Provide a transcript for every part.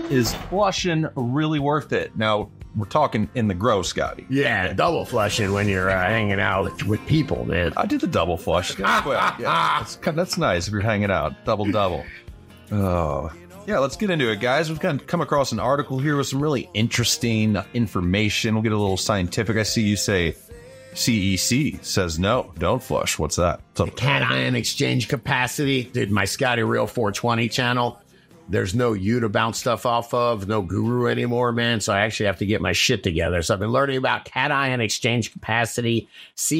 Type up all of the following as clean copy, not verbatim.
Is flushing really worth it? Now, we're talking in the grow, Scotty. Yeah, double flushing when you're hanging out with people, man. I did the double flush. That's nice if you're hanging out. Double. Oh, yeah, let's get into it, guys. We've kind of come across an article here with some really interesting information. We'll get a little scientific. I see you say CEC says no, don't flush. What's that? Cation exchange capacity. Did my Scotty Real 420 channel. There's no you to bounce stuff off of, no guru anymore, man. So I actually have to get my shit together. So I've been learning about cation exchange capacity,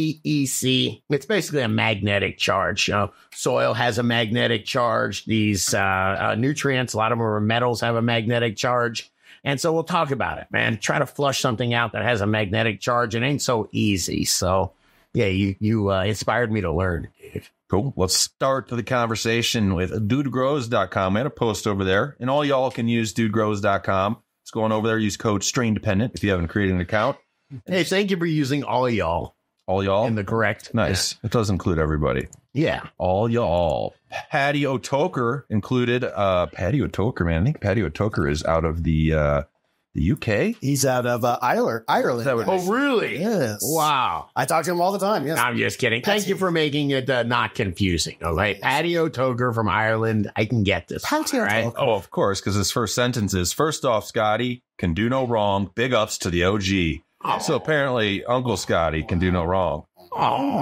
CEC. It's basically a magnetic charge. Soil has a magnetic charge. These nutrients, a lot of them are metals, have a magnetic charge. And so we'll talk about it, man. Try to flush something out that has a magnetic charge. It ain't so easy. So, yeah, you inspired me to learn, Dave. Cool. Let's start the conversation with dudegrows.com. We had a post over there, and all y'all can use dudegrows.com. Let's go on over there. Use code STRAINDEPENDENT if you haven't created an account. Hey, thank you for using all y'all. All y'all? In the correct. Nice. Yeah. It does include everybody. Yeah. All y'all. Patty O'Toker included. Patty O'Toker, man. I think Patty O'Toker is out of the UK. He's out of Ireland. Oh, really? Yes. Wow. I talk to him all the time. Yes. I'm just kidding. Thank you for making it not confusing. All right. Patty O'Toker from Ireland. I can get this. Right? Oh, of course, because his first sentence is, first off, Scotty can do no wrong. Big ups to the OG. Oh. So apparently Uncle Scotty can do no wrong. Oh,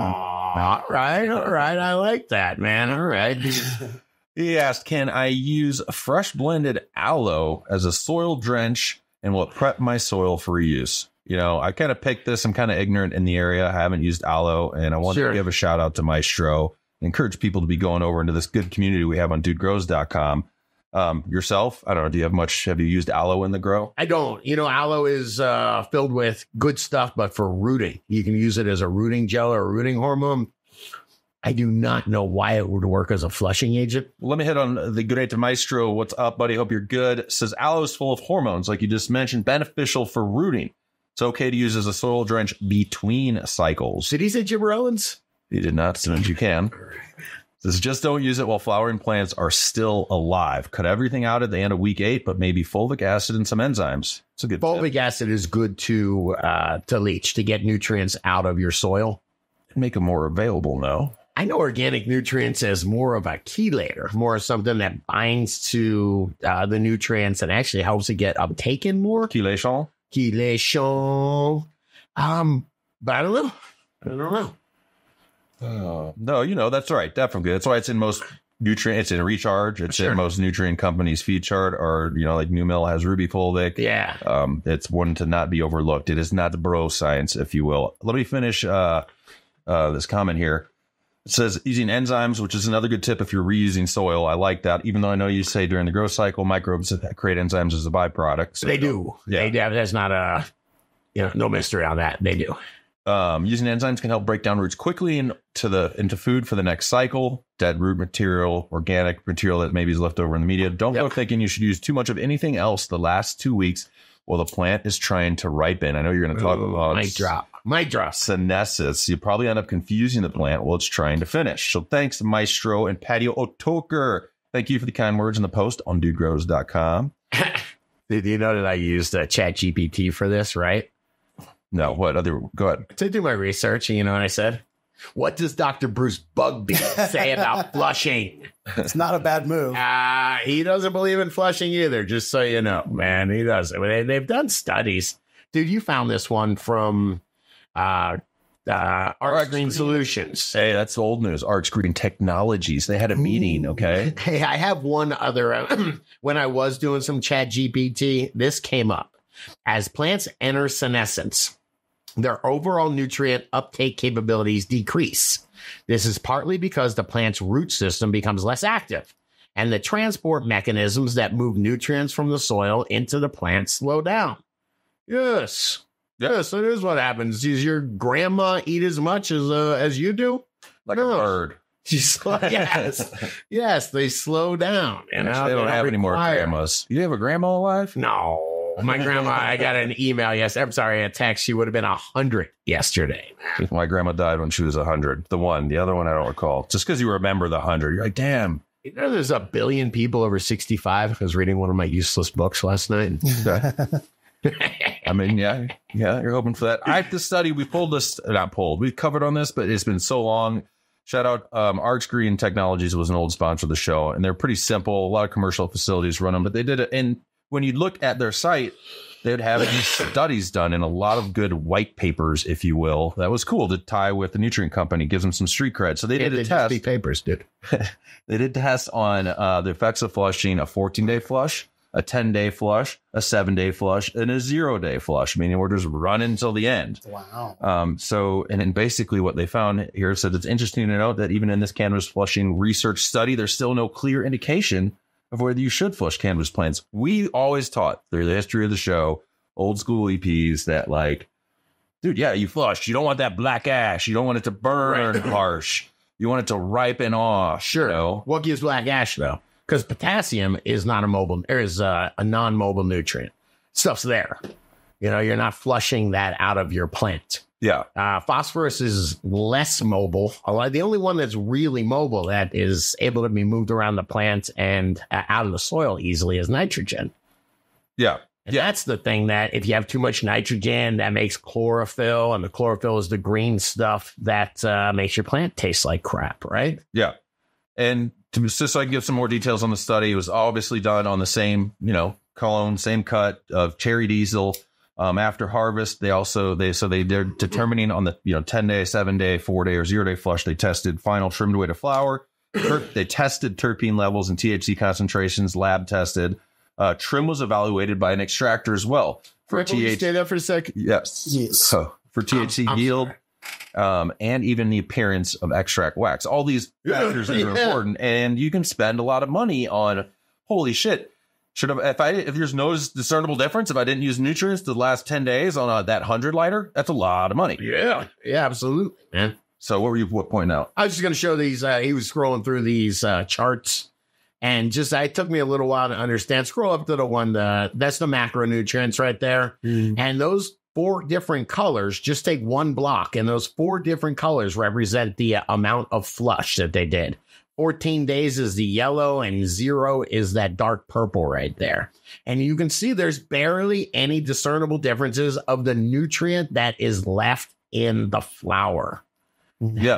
all right. I like that, man. All right. He asked, can I use fresh blended aloe as a soil drench and will it prep my soil for reuse? You know, I kind of picked this. I'm kind of ignorant in the area. I haven't used aloe, and I want to give a shout out to Maestro. Encourage people to be going over into this good community we have on dudegrows.com. Yourself, I don't know, have you used aloe in the grow? I don't. You know, aloe is filled with good stuff, but for rooting. You can use it as a rooting gel or a rooting hormone. I do not know why it would work as a flushing agent. Well, let me hit on the good day to Maestro. What's up, buddy? Hope you're good. It says aloe is full of hormones, like you just mentioned, beneficial for rooting. It's okay to use as a soil drench between cycles. Did he say gibberellins? He did not, so you can. Says just don't use it while flowering plants are still alive. Cut everything out at the end of week 8, but maybe fulvic acid and some enzymes. It's a good fulvic acid is good to leach, to get nutrients out of your soil. Make them more available, no? I know organic nutrients as more of a chelator, more of something that binds to the nutrients and actually helps it get uptaken more. Chelation? But I don't know. No, you know, that's right. Definitely. That's why it's in most nutrient. It's in Recharge. It's in most nutrient companies' feed chart, or, you know, like New Mill has Ruby Fulvic. Yeah. It's one to not be overlooked. It is not the bro science, if you will. Let me finish this comment here. It says using enzymes, which is another good tip if you're reusing soil. I like that, even though I know you say during the growth cycle, microbes create enzymes as a byproduct. So they do. Yeah. That's not no mystery on that. They do. Using enzymes can help break down roots quickly into food for the next cycle. Dead root material, organic material that maybe is left over in the media. Don't go thinking you should use too much of anything else the last 2 weeks while the plant is trying to ripen. I know you're going to talk about mic drop senescence. You probably end up confusing the plant while it's trying to finish. So thanks to Maestro and Patty O'Toker. Thank you for the kind words in the post on dudegrows.com. Did you know that I used ChatGPT for this, right? No, go ahead. To do my research, you know what I said? What does Dr. Bruce Bugby say about flushing? It's not a bad move. He doesn't believe in flushing either, just so you know, man. He doesn't. They've done studies. Dude, you found this one from Arc Green Solutions. Hey, that's old news. Arc Green Technologies. They had a meeting, okay? Hey, I have one other. When I was doing some ChatGPT, this came up. As plants enter senescence, their overall nutrient uptake capabilities decrease. This is partly because the plant's root system becomes less active, and the transport mechanisms that move nutrients from the soil into the plant slow down. Yes, it is what happens. Does your grandma eat as much as you do? Like a bird. Yes, they slow down. And they don't have any more grandmas. You have a grandma alive? No. My grandma, I got an email a text. She would have been 100 yesterday. My grandma died when she was 100. The other one I don't recall. Just because you remember the 100, you're like, damn, You know, there's a billion people over 65. I was reading one of my useless books last night. I mean, yeah, you're hoping for that. I have to study. We we've covered on this, but it's been so long. Shout out, Arch Green Technologies was an old sponsor of the show, and they're pretty simple. A lot of commercial facilities run them, but they did it. And when you look at their site, they'd have these studies done in a lot of good white papers, if you will. That was cool to tie with the nutrient company, gives them some street cred. So they did a test. Just be papers, dude. They did tests on the effects of flushing a 14-day flush, a 10-day flush, a 7-day flush, and a 0-day flush, meaning we're just running until the end. Wow. And then basically what they found here said it's interesting to note that even in this cannabis flushing research study, there's still no clear indication of whether you should flush cannabis plants. We always taught through the history of the show, old school EPs, that like, dude, yeah, you flush. You don't want that black ash. You don't want it to burn harsh. You want it to ripen off. Sure. You know? What gives black ash, though? Because potassium is not a non-mobile nutrient. Stuff's there. You know, you're not flushing that out of your plant. Yeah. Phosphorus is less mobile. The only one that's really mobile that is able to be moved around the plant and out of the soil easily is nitrogen. Yeah. And that's the thing that if you have too much nitrogen, that makes chlorophyll, and the chlorophyll is the green stuff that makes your plant taste like crap, right? Yeah. And just so I can give some more details on the study, it was obviously done on the same, clone, same cut of cherry diesel. After harvest, they're determining on the 10-day, 7-day, 4-day, or 0-day flush. They tested final trimmed weight of flower. They tested terpene levels and THC concentrations, lab tested. Trim was evaluated by an extractor as well for THC. Stay there for a second. Yes. Yes. For THC yield. And even the appearance of extract wax. All these factors that are important, and you can spend a lot of money on. Holy shit! If there's no discernible difference, if I didn't use nutrients the last 10 days on that 100 lighter, that's a lot of money. Yeah, absolutely, man. So what pointing out? I was just going to show these. He was scrolling through these charts, and it took me a little while to understand. Scroll up to the one that's the macronutrients right there, and those 4 different colors, just take one block, and those 4 different colors represent the amount of flush that they did. 14 days is the yellow, and 0 is that dark purple right there. And you can see there's barely any discernible differences of the nutrient that is left in the flower. Yeah.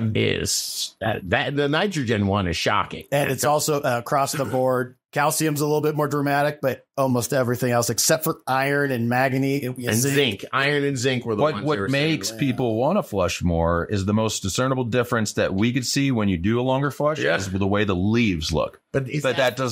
That the nitrogen one is shocking. And it's also across the board. Calcium's a little bit more dramatic, but almost everything else except for iron and manganese and zinc. Iron and zinc were the ones. What makes people want to flush more is the most discernible difference that we could see when you do a longer flush is the way the leaves look. But is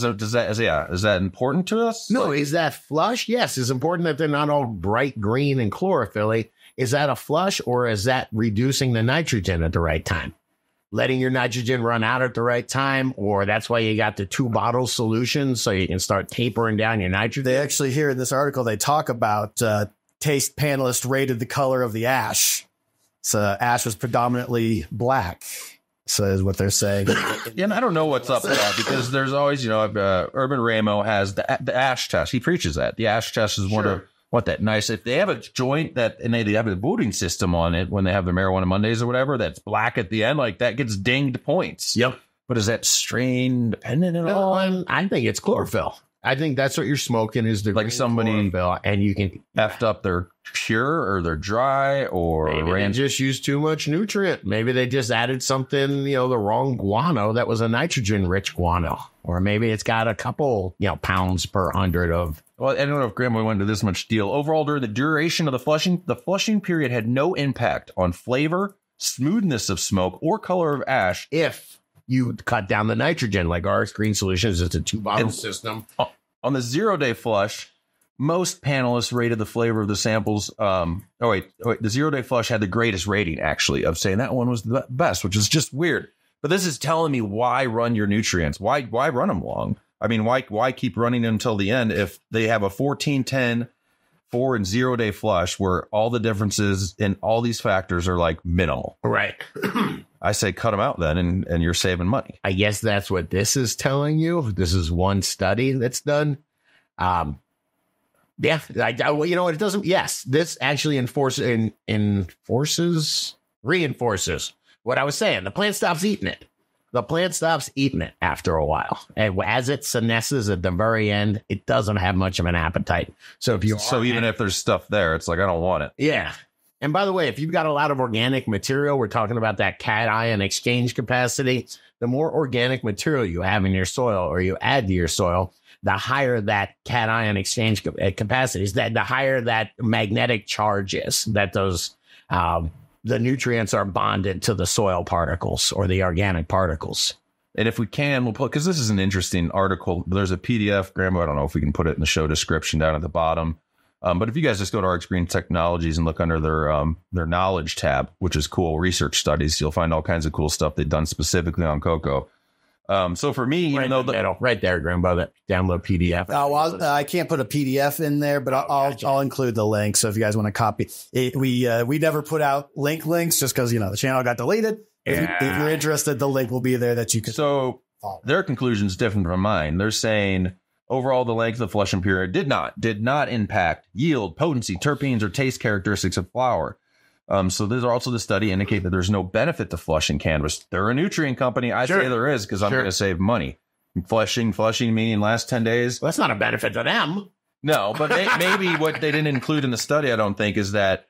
that important to us? No, is that flush? Yes, it's important that they're not all bright green and chlorophyll-y. Is that a flush, or is that reducing the nitrogen at the right time? Letting your nitrogen run out at the right time, or that's why you got the 2-bottle solution so you can start tapering down your nitrogen? They actually, here in this article, they talk about taste panelists rated the color of the ash. So ash was predominantly black. So is what they're saying. And I don't know what's up with that, because there's always, Urban Ramo has the ash test. He preaches that. The ash test is one of that nice. If they have a joint and they have a voting system on it when they have the Marijuana Mondays or whatever, that's black at the end, like that gets dinged points. Yep. But is that strain dependent at all? I think it's chlorophyll. I think that's what you're smoking is the like somebody chlorophyll, and you can effed up their pure or they're dry, or maybe they just used too much nutrient. Maybe they just added something, the wrong guano that was a nitrogen rich guano, or maybe it's got a couple, pounds per 100 of. Well, I don't know if Grandma went into this much deal. Overall, during the duration of the flushing period had no impact on flavor, smoothness of smoke, or color of ash if you cut down the nitrogen. Like our Green Solutions, it's a 2-bottle system. On the 0-day flush, most panelists rated the flavor of the samples. The 0-day flush had the greatest rating, actually, of saying that one was the best, which is just weird. But this is telling me why run your nutrients? Why run them long? I mean, why keep running them until the end if they have a 14, 10, 4, and 0-day flush where all the differences in all these factors are like minimal? Right. I say cut them out then, and you're saving money. I guess that's what this is telling you. This is one study that's done. It doesn't. Yes, this actually reinforces what I was saying. The plant stops eating it. the plant stops eating it after a while. And as it senesces at the very end, it doesn't have much of an appetite. So even if there's stuff there, it's like, I don't want it. Yeah. And by the way, if you've got a lot of organic material, we're talking about that cation exchange capacity. The more organic material you have in your soil or you add to your soil, the higher that cation exchange capacity is, that the higher that magnetic charge is, that those the nutrients are bonded to the soil particles or the organic particles. And if we can, we'll put, because this is an interesting article. There's a PDF, Graham. I don't know if we can put it in the show description down at the bottom. But if you guys just go to RX Green Technologies and look under their knowledge tab, which is cool, research studies, you'll find all kinds of cool stuff they've done specifically on cocoa. So for me, right there, Grandpa, that download PDF. Oh, well, I can't put a PDF in there, but I'll include the link. So if you guys want to copy it, we never put out links just because, the channel got deleted. If you're interested, the link will be there that you can. So their conclusion is different from mine. They're saying overall, the length of the flushing period did not impact yield, potency, terpenes, or taste characteristics of flower. So there's also the study indicate that there's no benefit to flushing cannabis. They're a nutrient company. I say there is because I'm going to save money. Flushing meaning last 10 days. Well, that's not a benefit to them. No, but maybe what they didn't include in the study, I don't think, is that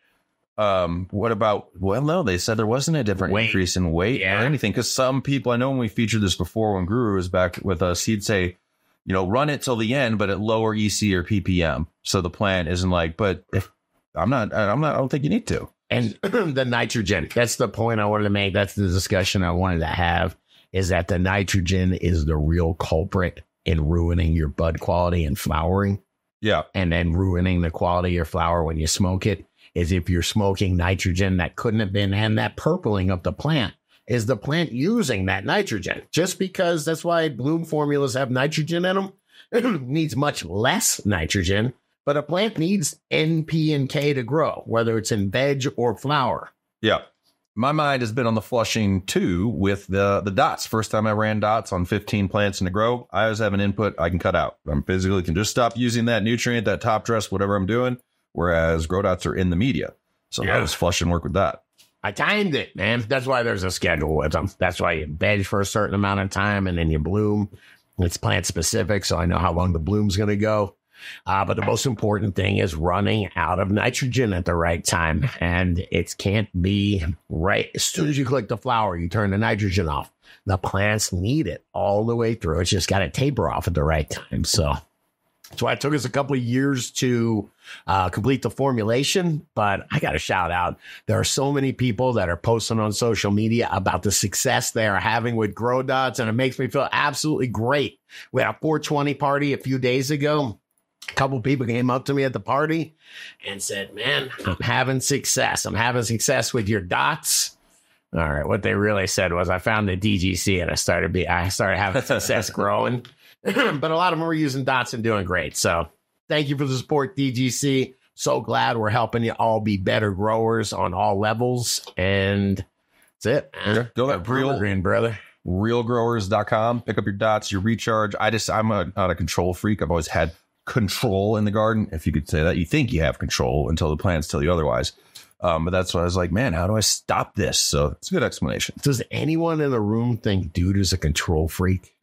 what about, well, no, they said there wasn't a different increase in weight or anything. Because some people, I know when we featured this before, when Guru was back with us, he'd say, run it till the end, but at lower EC or ppm. So the plant isn't like, but if I don't think you need to. And the nitrogen, that's the point I wanted to make. That's the discussion I wanted to have, is that the nitrogen is the real culprit in ruining your bud quality and flowering. Yeah. And then ruining the quality of your flower when you smoke it, is if you're smoking nitrogen that couldn't have been, and that purpling of the plant is the plant using that nitrogen. Just because that's why bloom formulas have nitrogen in them, it needs much less nitrogen. But a plant needs N, P, and K to grow, whether it's in veg or flower. Yeah. My mind has been on the flushing too with the dots. First time I ran dots on 15 plants in a grow, I always have an input I can cut out. I'm physically can just stop using that nutrient, that top dress, whatever I'm doing. Whereas grow dots are in the media. So I was flushing work with that. I timed it, man. That's why there's a schedule with them. That's why you veg for a certain amount of time and then you bloom. It's plant specific, so I know how long the bloom's going to go. But the most important thing is running out of nitrogen at the right time. And it can't be right. As soon as you click the flower, you turn the nitrogen off. The plants need it all the way through. It's just got to taper off at the right time. So that's why it took us a couple of years to complete the formulation. But I got to shout out. There are so many people that are posting on social media about the success they are having with Grow Dots. And it makes me feel absolutely great. We had a 420 party a few days ago. A couple people came up to me at the party and said, man, I'm having success. I'm having success with your dots. All right. What they really said was I found the DGC and I started having success growing. But a lot of them were using dots and doing great. So thank you for the support, DGC. So glad we're helping you all be better growers on all levels. And that's it. Man. Go that real green, brother. Realgrowers.com. Pick up your dots, your recharge. I'm not a control freak. I've always had control in the garden, if you could say that. You think you have control until the plants tell you otherwise. But that's why I was like, man, how do I stop this? So it's a good explanation. Does anyone in the room think dude is a control freak?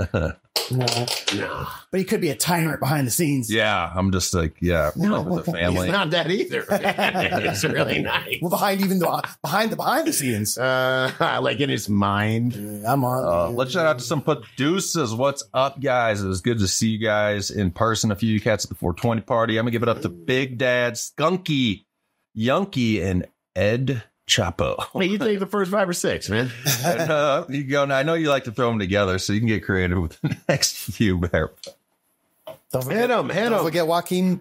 No. But he could be a tyrant behind the scenes. Yeah, I'm just like, yeah, no, with the family. He's not that either. It's really nice. Well, behind the scenes, like in his mind. I'm on. Let's shout out to some producers. What's up, guys? It was good to see you guys in person. A few of you cats at the 420 party. I'm gonna give it up to Big Dad, Skunky, Yunky, and Ed Chapo. Hey, you take the first 5 or 6, man. And, you go. Now, I know you like to throw them together, so you can get creative with the next few there. Don't forget Joaquin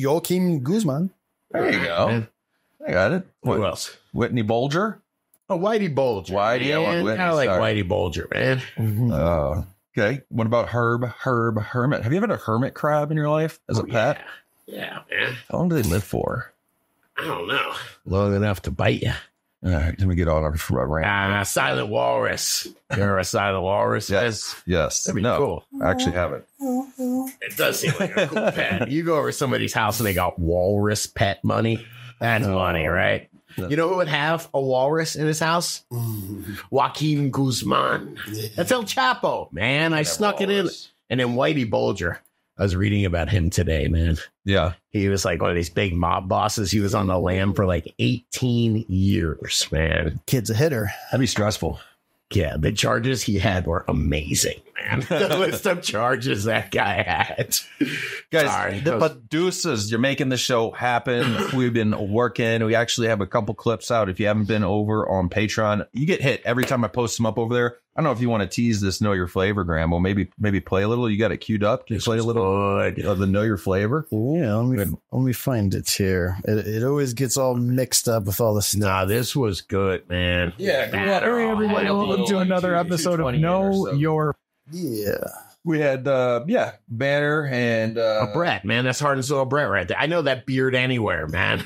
Guzman. There you go. Man. I got it. Who else? Whitney Bulger. Oh, Whitey Bulger. Whitey. I like Whitey Bulger, man. Mm-hmm. Okay. What about Herb Hermit? Have you ever had a hermit crab in your life as a pet? Yeah, man. How long do they live for? I don't know. Long enough to bite you. All right, let me get on our rant. A silent walrus. You're a silent walrus? Yes. That'd be cool. I actually haven't. It does seem like a cool pet. You go over to somebody's house and they got walrus pet money. That's funny, right? You know who would have a walrus in his house? Joaquin Guzman. That's El Chapo, man. I snuck it in. And then Whitey Bulger. I was reading about him today, man. Yeah. He was like one of these big mob bosses. He was on the lam for like 18 years, man. Kid's a hitter. That'd be stressful. Yeah, the charges he had were amazing, man. The list of charges that guy had. Guys, Sorry. but deuces, you're making the show happen. We've been working. We actually have a couple clips out. If you haven't been over on Patreon, you get hit every time I post them up over there. I don't know if you want to tease this Know Your Flavor, Graham. Well, maybe play a little. You got it queued up. Can you play a little of the Know Your Flavor? Yeah, let me find it here. It always gets all mixed up with all this stuff. Nah, this was good, man. Yeah, hurry everybody. Welcome to another episode of Know Your. Yeah. We had, Banner and... Brett, man. That's Heart and Soul Brett right there. I know that beard anywhere, man.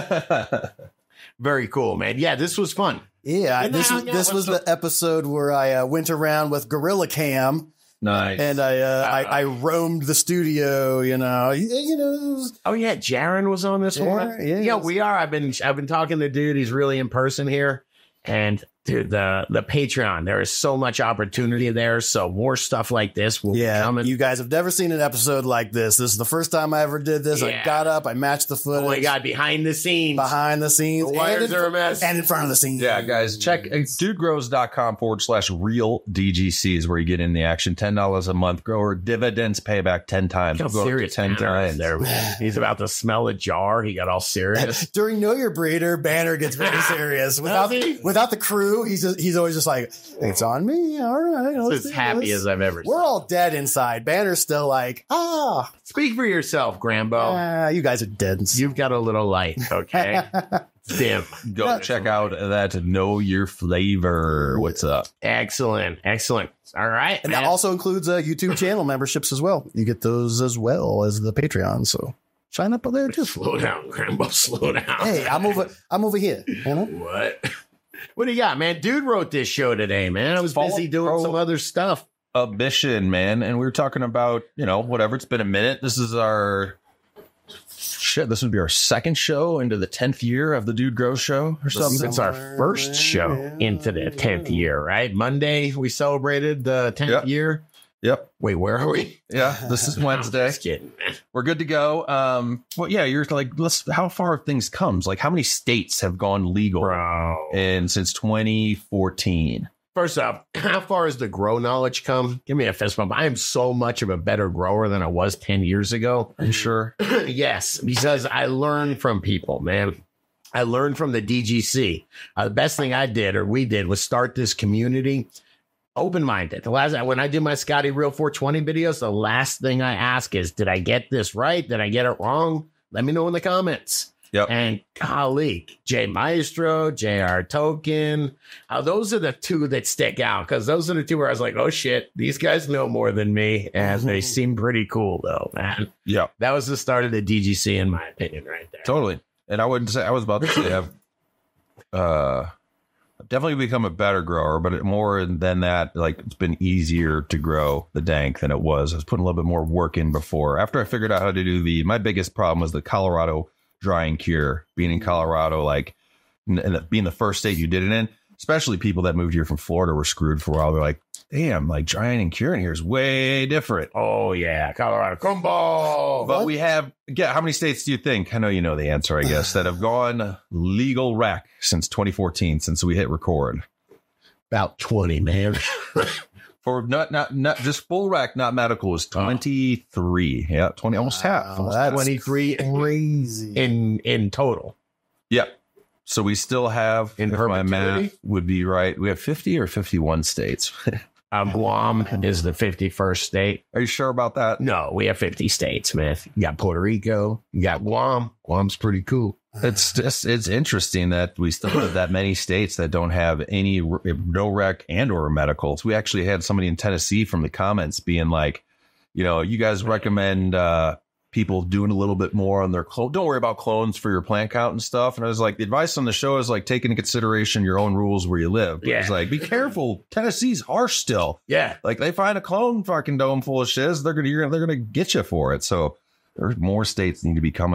Very cool, man. Yeah, this was fun. Yeah, this was the episode where I went around with Gorilla Cam. Nice. And I roamed the studio, you know. Oh yeah, Jaron was on this one. Yeah, we are. I've been talking to dude. He's really in person here. And dude, the Patreon, there is so much opportunity there. So more stuff like this will be coming. You guys have never seen an episode like this. This is the first time I ever did this. I got up, I matched the footage. Oh my God, behind the scenes. The wires are a mess. And in front of the scenes. Yeah, guys, check dudegrows.com/real DGC is where you get in the action. $10 a month. Grower dividends payback 10 times. How serious 10 times there. He's about to smell a jar. He got all serious. During Know Your Breeder, Banner gets very serious. Without the crew, he's always just like, it's on me. All right. It's as happy as I've ever seen. We're all dead inside. Banner's still like, Speak for yourself, Grambo. You guys are dead. You've got a little light, okay? Dim. Go check out that Know Your Flavor. What's up? Excellent. All right. And that also includes YouTube channel memberships as well. You get those as well as the Patreon. So sign up there too. Slow down, Grambo. Slow down. Hey, I'm over here. You know? What do you got, man? Dude wrote this show today, man. I was busy doing some other stuff. A mission, man. And we were talking about, whatever. It's been a minute. This is this would be our second show into the 10th year of the Dude Grows show or something. It's our first show into the 10th year, right? Monday, we celebrated the 10th year. Yep. Wait, where are we? Yeah, this is Wednesday. Just kidding, man. We're good to go. You're like, how far have things come? Like, how many states have gone legal since 2014? First off, how far has the grow knowledge come? Give me a fist bump. I am so much of a better grower than I was 10 years ago. Are you sure? Yes, because I learned from people, man. I learned from the DGC. The best thing we did was start this community open-minded. When I do my Scotty Real 420 videos, the last thing I ask is, did I get this right? Did I get it wrong? Let me know in the comments. Yep. And golly, Jay Maestro, JR Token, those are the two that stick out, because those are the two where I was like, oh shit, these guys know more than me, and they seem pretty cool though, man. Yeah. That was the start of the DGC in my opinion right there. Totally. And I wouldn't say, I was about to say I've definitely become a better grower, but more than that, like, it's been easier to grow the dank than it was. I was putting a little bit more work in before. After I figured out how to do my biggest problem was the Colorado drying cure. Being in Colorado, like, and being the first state you did it in, especially people that moved here from Florida were screwed for a while. They're like, damn, like, drying and curing here is way different. Oh yeah, Colorado combo. But we have, how many states do you think? I know you know the answer, I guess, that have gone legal rec since 2014, since we hit record. About 20, man. For not just full rec, not medical, is 23. Yeah, 20, almost half. Almost That's 23 crazy in total. Yep. So we still have, if my math would be right, we have 50 or 51 states. Guam is the 51st state. Are you sure about that? No, we have 50 states, man. You got Puerto Rico, you got Guam. Guam's pretty cool. It's interesting that we still have that many states that don't have any no rec and or medicals. We actually had somebody in Tennessee from the comments being like, you guys recommend people doing a little bit more on their clone. Don't worry about clones for your plant count and stuff. And I was like, the advice on the show is like, take into consideration your own rules where you live. But it's like, be careful. Tennessee's harsh still. Yeah. Like, they find a clone fucking dome full of shiz, they're gonna get you for it. So there's more states need to be coming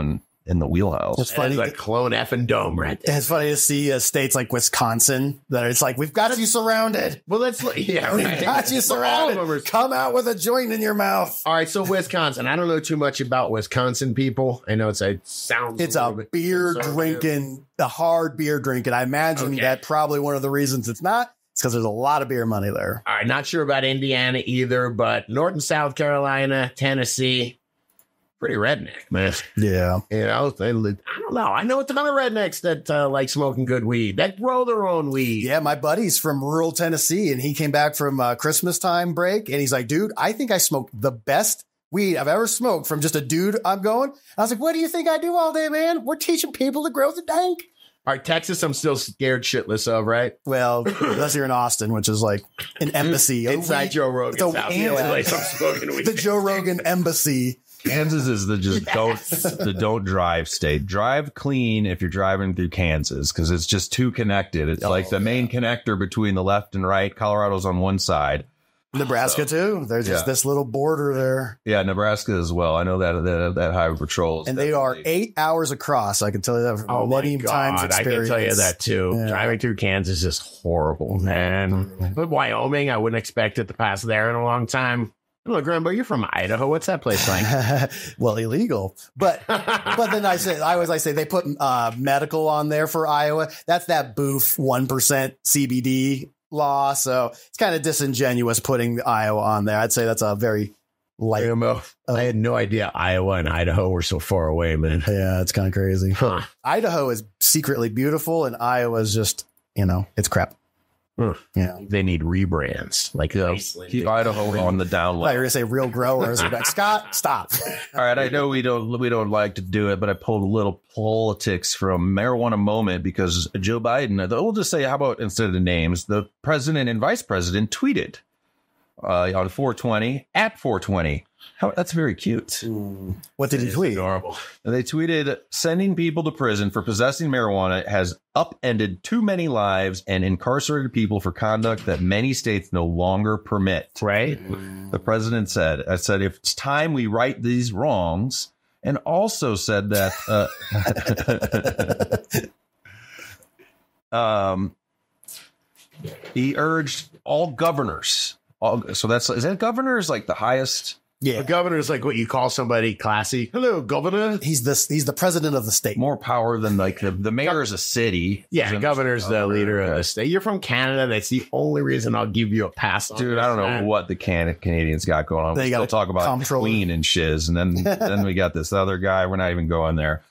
in the wheelhouse. It's funny. It's a clone effing dome right there. It's funny to see states like Wisconsin that it's like, we've got you surrounded. Well, let's yeah, We've right. got you surrounded. Come out with a joint in your mouth. All right, so Wisconsin. I don't know too much about Wisconsin people. I know it sounds. It's little a bit beer conservative. drinking, a hard beer drinking. I imagine Okay. that probably one of the reasons it's not. It's because there's a lot of beer money there. All right, not sure about Indiana either, but North and South Carolina, Tennessee, pretty redneck, man. Yeah. You know, I don't know. I know a ton of rednecks that like smoking good weed, that grow their own weed. Yeah, my buddy's from rural Tennessee, and he came back from Christmas time break, and he's like, dude, I think I smoked the best weed I've ever smoked from just a dude I'm going. I was like, what do you think I do all day, man? We're teaching people to grow the dank. All right, Texas, I'm still scared shitless of, right? Well, unless you're in Austin, which is like an embassy. Inside Joe Rogan's the- house. yeah. The place I'm smoking weed. The Joe Rogan embassy. Kansas is the don't drive state. Drive clean if you're driving through Kansas because it's just too connected. It's like the main connector between the left and right. Colorado's on one side. Nebraska, too. There's just this little border there. Yeah, Nebraska as well. I know that highway patrols. And they are 8 hours across. I can tell you that from Oh many my times God, I experience. can tell you that too. Yeah. Driving through Kansas is horrible, man. But Wyoming, I wouldn't expect it to pass there in a long time. Look, Rambo, you're from Idaho. What's that place like? Well, illegal. But then I say they put medical on there for Iowa. That's that boof 1% CBD law. So it's kind of disingenuous putting Iowa on there. I'd say that's a very light. Rambo, I had no idea Iowa and Idaho were so far away, man. Yeah, it's kind of crazy. Huh. Idaho is secretly beautiful, and Iowa is just, it's crap. Huh. Yeah. They need rebrands. Like Keep Idaho on the down I low. thought you were gonna say real growers. Like, Scott, stop. All right, I know we don't like to do it, but I pulled a little politics from Marijuana Moment because Joe Biden. We'll just say, how about instead of the names, the president and vice president tweeted on 420 at 420. That's very cute. What did he tweet? adorable. They tweeted, sending people to prison for possessing marijuana has upended too many lives and incarcerated people for conduct that many states no longer permit. Right? The president said, I said, if it's time we right these wrongs, and also said that he urged all governors. So is that governors like the highest? Yeah. The governor is like what you call somebody classy. Hello, governor. He's the president of the state. More power than like the mayor is a city. Yeah, governor's the leader of the state. You're from Canada. That's the only reason I'll give you a pass on Dude, this, I don't know man. what the Canadians got going on. They We got still a talk about comptroller. Queen and shiz, and then we got this other guy. We're not even going there.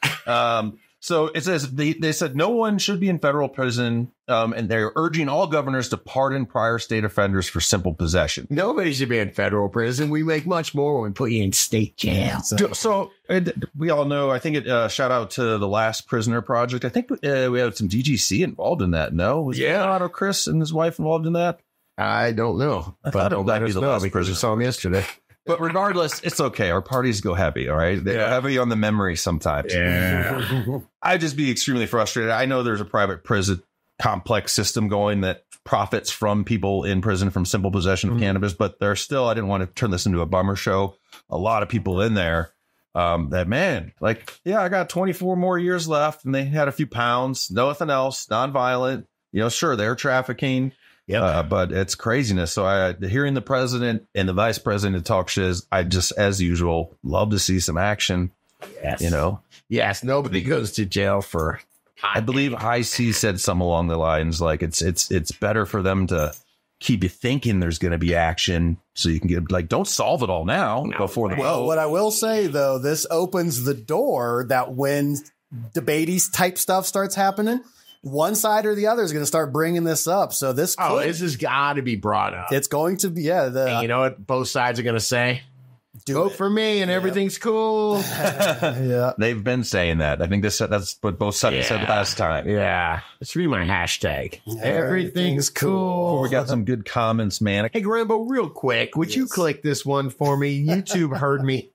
So it says they said no one should be in federal prison, and they're urging all governors to pardon prior state offenders for simple possession. Nobody should be in federal prison. We make much more when we put you in state jail. So we all know. I think shout out to the Last Prisoner Project. I think we had some DGC involved in that. No, was Colorado Chris and his wife involved in that? I don't know. I thought it But might let be us the know last because prison. we saw him yesterday. But regardless, it's okay. Our parties go heavy. All right, they go Yeah. heavy on the memory sometimes. Yeah. I'd just be extremely frustrated. I know there's a private prison complex system going that profits from people in prison from simple possession of cannabis, but there's still, I didn't want to turn this into a bummer show. A lot of people in there that, man, like, yeah, I got 24 more years left, and they had a few pounds, nothing else, nonviolent, sure, they're trafficking. Yep. But it's craziness. So hearing the president and the vice president talk shiz, I just, as usual, love to see some action. Yes. Yes, nobody goes to jail for. I believe IC said something along the lines like it's better for them to keep you thinking there's going to be action so you can get like, don't solve it all now before the Well, what I will say, though, this opens the door that when debatey type stuff starts happening, one side or the other is going to start bringing this up. So this This has got to be brought up. it's going to be, And you know what both sides are going to say? Vote for me and everything's cool. yeah. They've been saying that. I think that's what both sides said last time. Yeah. Let's read my hashtag. Everything's cool. We got some good comments, man. Hey, Grambo, real quick, would you click this one for me? YouTube heard me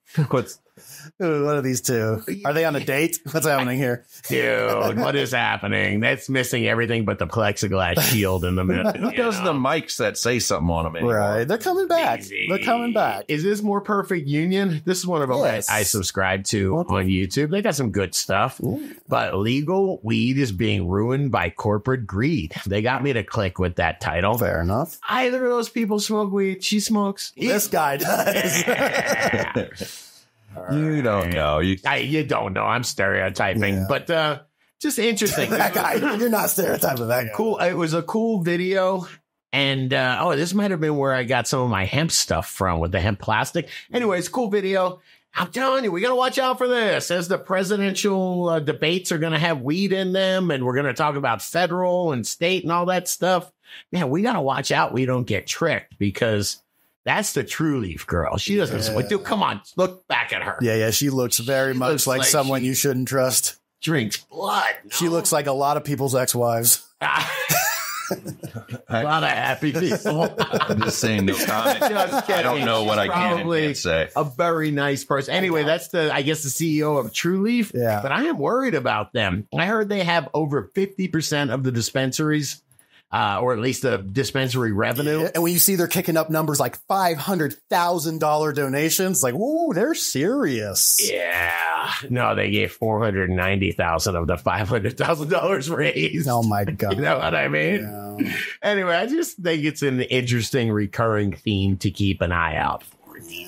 What's What are these two? Are they on a date? What's happening here? Dude, what is happening? That's missing everything but the plexiglass shield in the middle. who does the mics that say something on them? Anymore? Right. They're coming back. Easy. They're coming back. Is this More Perfect Union? This is one of them Yes. I subscribe to on YouTube. They got some good stuff, but legal weed is being ruined by corporate greed. They got me to click with that title. Fair enough. Either of those people smoke weed. She smokes. This guy does. You don't know. You don't know. I'm stereotyping, Yeah. but just interesting. That guy, you're not stereotyping that guy. Cool. It was a cool video. And this might have been where I got some of my hemp stuff from with the hemp plastic. Anyways, cool video. I'm telling you, we got to watch out for this as the presidential debates are going to have weed in them. And we're going to talk about federal and state and all that stuff. Man, we got to watch out we don't get tricked because that's the True Leaf girl. She doesn't. Dude, come on. Look back at her. Yeah, she looks very much looks like like someone you shouldn't trust. Drinks blood. She looks like a lot of people's ex-wives. A lot of happy people. I'm just saying no comment. Just kidding. I don't know what I can and Probably can't say. a very nice person. Anyway, that's I guess the CEO of True Leaf. Yeah. But I am worried about them. I heard they have over 50% of the dispensaries, or at least the dispensary revenue. And when you see they're kicking up numbers like $500,000 donations, like, whoa, they're serious. Yeah. No, they gave $490,000 of the $500,000 raised. Oh my God. You know what I mean? Yeah. Anyway, I just think it's an interesting recurring theme to keep an eye out for.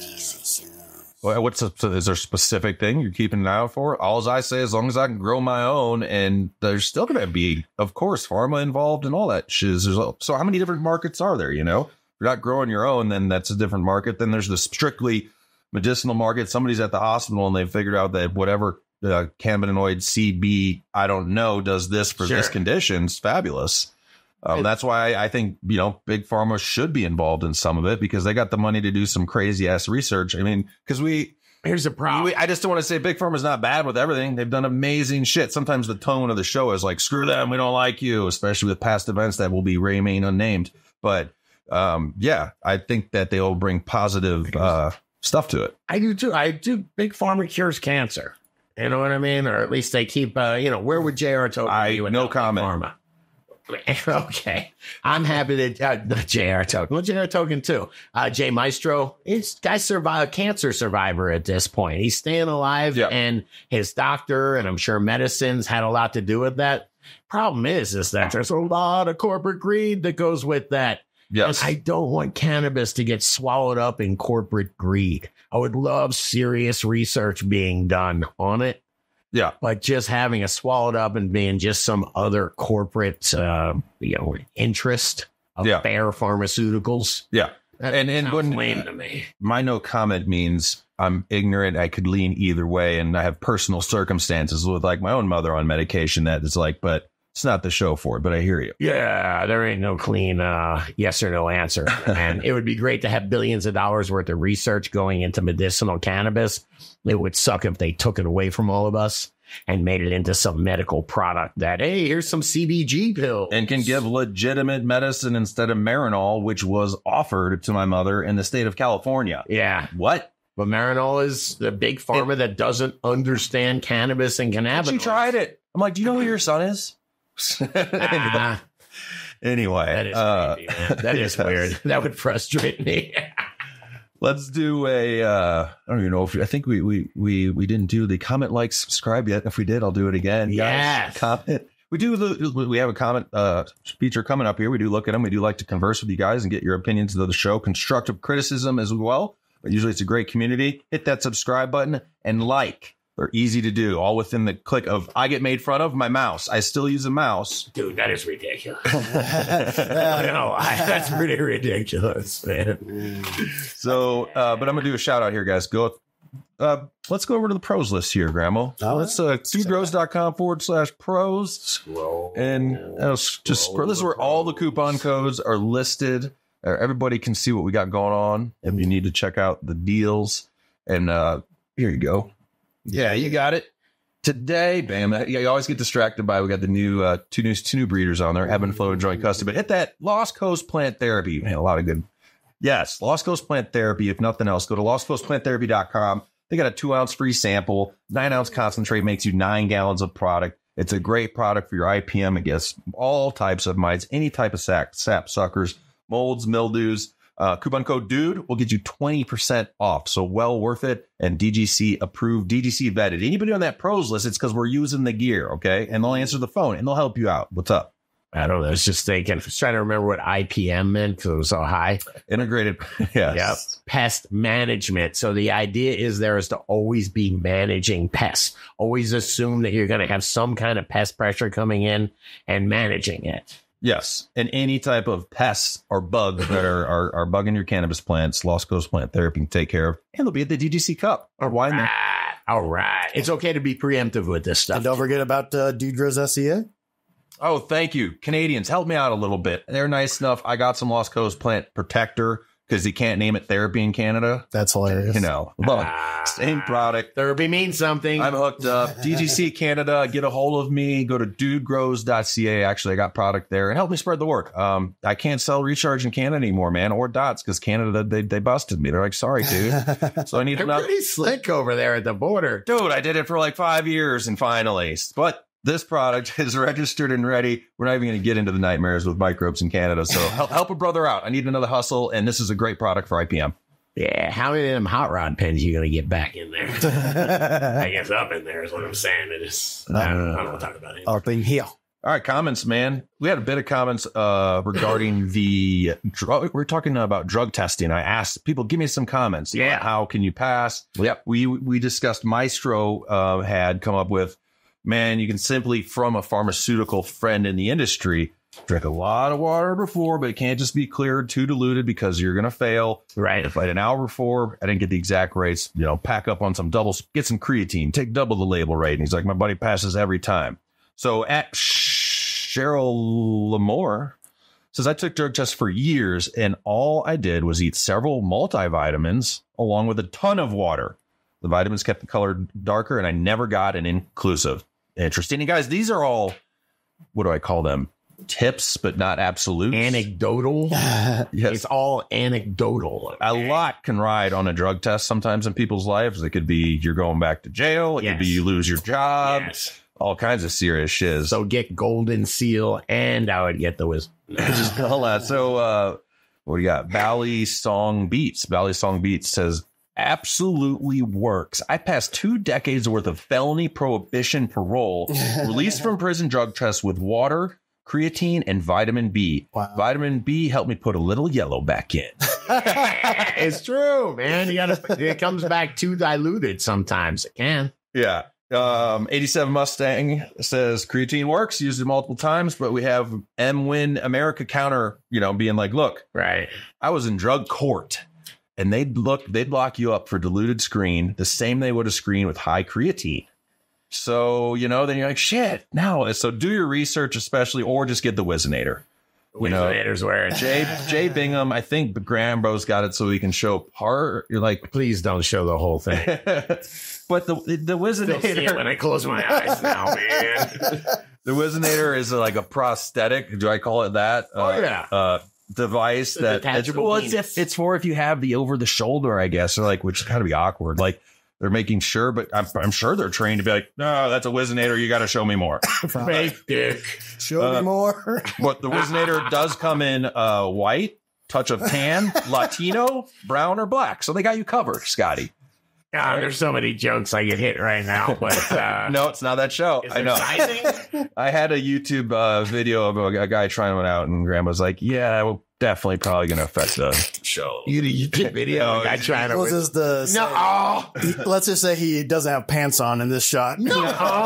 Well, so is there a specific thing you're keeping an eye out for? All I say, as long as I can grow my own, and there's still going to be, of course, pharma involved and all that shiz. So how many different markets are there? You know, if you're not growing your own, then that's a different market. Then there's the strictly medicinal market. Somebody's at the hospital and they figured out that whatever cannabinoid CB, I don't know, does this for this condition. It's fabulous. That's why I think, big pharma should be involved in some of it because they got the money to do some crazy ass research. I mean, because here's the problem. I just don't want to say big pharma is not bad with everything. They've done amazing shit. Sometimes the tone of the show is like, screw them. We don't like you, especially with past events that will remain unnamed. But I think that they will bring positive stuff to it. I do too. I do. Big pharma cures cancer. You know what I mean? Or at least they keep, where would J.R. Token be? No comment. Pharma? Okay. I'm happy that J.R. Token. Well, J.R. Token too. Jay Maestro, guy's a cancer survivor at this point. He's staying alive and his doctor and I'm sure medicines had a lot to do with that. Problem is that there's a lot of corporate greed that goes with that. Yes. And I don't want cannabis to get swallowed up in corporate greed. I would love serious research being done on it. Yeah. But just having it swallowed up and being just some other corporate, interest of fair pharmaceuticals. Yeah. And lame to me. My no comment means I'm ignorant. I could lean either way. And I have personal circumstances with like my own mother on medication that is like, but it's not the show for it, but I hear you. Yeah, there ain't no clean yes or no answer. And it would be great to have billions of dollars worth of research going into medicinal cannabis. It would suck if they took it away from all of us and made it into some medical product that, hey, here's some CBG pills. And can give legitimate medicine instead of Marinol, which was offered to my mother in the state of California. Yeah. What? But Marinol is the big pharma that doesn't understand cannabis and cannabinoids. She tried it. I'm like, do you know who your son is? Anyway, that is crazy, man. That is weird. That would frustrate me. Let's do I don't even know if I think we didn't do the comment, like, subscribe yet. If we did, I'll do it again. Yes. Guys, comment. We have a comment feature coming up here. We do look at them. We do like to converse with you guys and get your opinions of the show. Constructive criticism as well. But usually it's a great community. Hit that subscribe button and like. They're easy to do, all within the click of I get made fun of my mouse. I still use a mouse. Dude, that is ridiculous. That's pretty ridiculous, man. So, but I'm going to do a shout out here, guys. Let's go over to the pros list here, Grandma. Let's dudegrows.com/pros. And just this is where all the coupon codes are listed. Everybody can see what we got going on. If you need to check out the deals. And here you go. Yeah, you got it. Today, bam, you always get distracted by, we got the new two new breeders on there, Ebb and Flow and Joint Custody. But hit that Lost Coast Plant Therapy. Man, a lot of good. Yes, Lost Coast Plant Therapy. If nothing else, go to lostcoastplanttherapy.com. They got a 2-ounce free sample. 9-ounce concentrate makes you 9 gallons of product. It's a great product for your IPM. It gets all types of mites, any type of sap suckers, molds, mildews. Coupon code DUDE will get you 20% off. So well worth it. And DGC approved, DGC vetted. Anybody on that pros list, it's because we're using the gear. Okay. And they'll answer the phone and they'll help you out. What's up? I don't know. I was just thinking, I was trying to remember what IPM meant because it was so high. Integrated. Yes. Yep. Pest management. So the idea is there is to always be managing pests. Always assume that you're going to have some kind of pest pressure coming in and managing it. Yes. And any type of pests or bugs that are bugging your cannabis plants, Lost Coast Plant Therapy can take care of. And they'll be at the DGC Cup. Or why not? All right. It's okay to be preemptive with this stuff. And don't forget about Dude Grows SCA. Oh, thank you. Canadians, help me out a little bit. They're nice enough. I got some Lost Coast Plant Protector because you can't name it therapy in Canada. That's hilarious. You know, same product. Therapy means something. I'm hooked up. DGC Canada, get a hold of me. Go to dudegrows.ca. Actually, I got product there and help me spread the work. I can't sell Recharge in Canada anymore, man, or Dots because Canada, they busted me. They're like, sorry, dude. So I need They're pretty slick over there at the border. Dude, I did it for like 5 years and finally, but this product is registered and ready. We're not even going to get into the nightmares with microbes in Canada. So help a brother out. I need another hustle. And this is a great product for IPM. Yeah. How many of them hot rod pens you going to get back in there? I guess up in there is what I'm saying. It is. I don't want to talk about it. Up in here. All right. Comments, man. We had a bit of comments regarding the drug. We're talking about drug testing. I asked people, give me some comments. Yeah. How can you pass? Yep. We discussed Maestro had come up with, man, you can simply, from a pharmaceutical friend in the industry, drink a lot of water before, but it can't just be cleared too diluted because you're going to fail. Right. If like an hour before, I didn't get the exact rates, pack up on some get some creatine, take double the label rate. And he's like, my buddy passes every time. So at Cheryl Lamore says, I took drug tests for years and all I did was eat several multivitamins along with a ton of water. The vitamins kept the color darker and I never got an inclusive. Interesting. And guys, these are all, what do I call them? Tips, but not absolute. Anecdotal. Yes. It's all anecdotal. A lot can ride on a drug test sometimes in people's lives. It could be you're going back to jail. It could be you lose your job. Yes. All kinds of serious shiz. So get Golden Seal and I would get the wisdom. Hold on. So what do you got? Bally Song Beats. Bally Song Beats says, absolutely works. I passed 2 decades worth of felony prohibition parole, released from prison drug tests with water, creatine, and vitamin B. Wow. Vitamin B helped me put a little yellow back in. It's true, man. It comes back too diluted sometimes. It can. Yeah. 87 Mustang says creatine works, used it multiple times, but we have M-Win America counter, being like, look, right. I was in drug court. And they'd lock you up for diluted screen, the same they would have screened with high creatine. So, then you're like, shit, no. So do your research, especially, or just get the Wizinator. Wizinator's where it's Jay Bingham, I think Grambo's got it so he can show part. You're like, please don't show the whole thing. But the Wizinator. See it when I close my eyes now, man. The Wizinator is like a prosthetic. Do I call it that? Device that it's for if you have the over the shoulder, I guess, or like, which is kind of be awkward. Like they're making sure, but I'm sure they're trained to be like, no, that's a Wizinator. You got to show me more. Fake dick. Show me more. But the Wizinator does come in white, touch of tan, Latino, brown, or black. So they got you covered, Scotty. God, there's so many jokes I get hit right now, but no, it's not that show. I know. I had a YouTube video of a guy trying one out, and Grandma's like, "Yeah, we're definitely probably going to affect the show." You YouTube video, guy trying to. Let's just say he doesn't have pants on in this shot. No.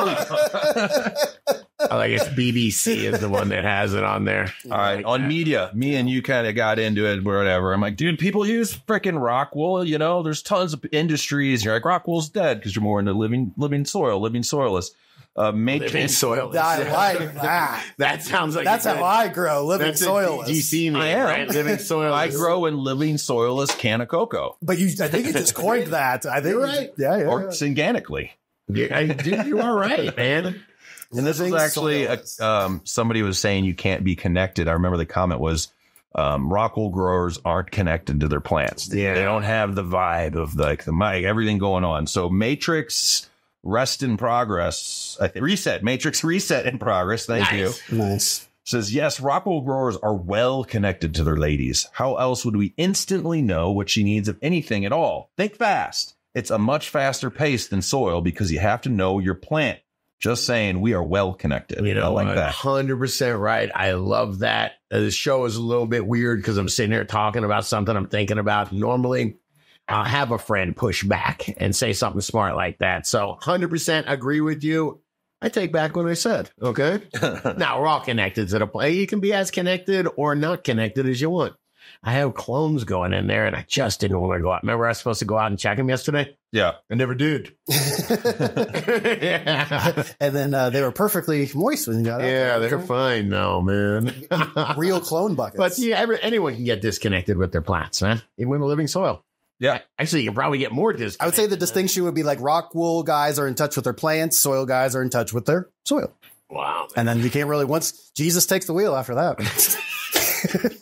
I guess BBC is the one that has it on there. All right. On media, me and you kind of got into it, whatever. I'm like, dude, people use freaking rock wool. There's tons of industries. You're like, rock wool's dead because you're more into living soil, living soilless. Living soilless. I like that. That sounds like that's how I grow. Living soilless. GC I am. Right? Living soilless. I grow in living soilless can of cocoa. But I think you just coined that. I think you're right. Yeah. Or organically. Dude, you are right, man. And this is actually somebody was saying you can't be connected. I remember the comment was Rockwool growers aren't connected to their plants. Yeah. They don't have the vibe of like the mic, everything going on. So Matrix rest in progress. Matrix reset in progress. Thank you. Nice. Says, yes, Rockwool growers are well connected to their ladies. How else would we instantly know what she needs, if anything at all? Think fast. It's a much faster pace than soil because you have to know your plant. Just saying, we are well connected. You know, I like that. 100% right. I love that. The show is a little bit weird because I'm sitting here talking about something I'm thinking about. Normally, I'll have a friend push back and say something smart like that. So 100% agree with you. I take back what I said. Okay. Now we're all connected to the play. You can be as connected or not connected as you want. I have clones going in there and I just didn't want to go out. Remember I was supposed to go out and check them yesterday? Yeah. I never did. Yeah. And then they were perfectly moist when you got out. Yeah, they're fine now, man. Real clone buckets. But yeah, anyone can get disconnected with their plants, man. Even with living soil. Yeah. Actually, you can probably get more disconnected. I would say the distinction would be like Rockwool guys are in touch with their plants, soil guys are in touch with their soil. Wow. And then you can't really, once Jesus takes the wheel after that.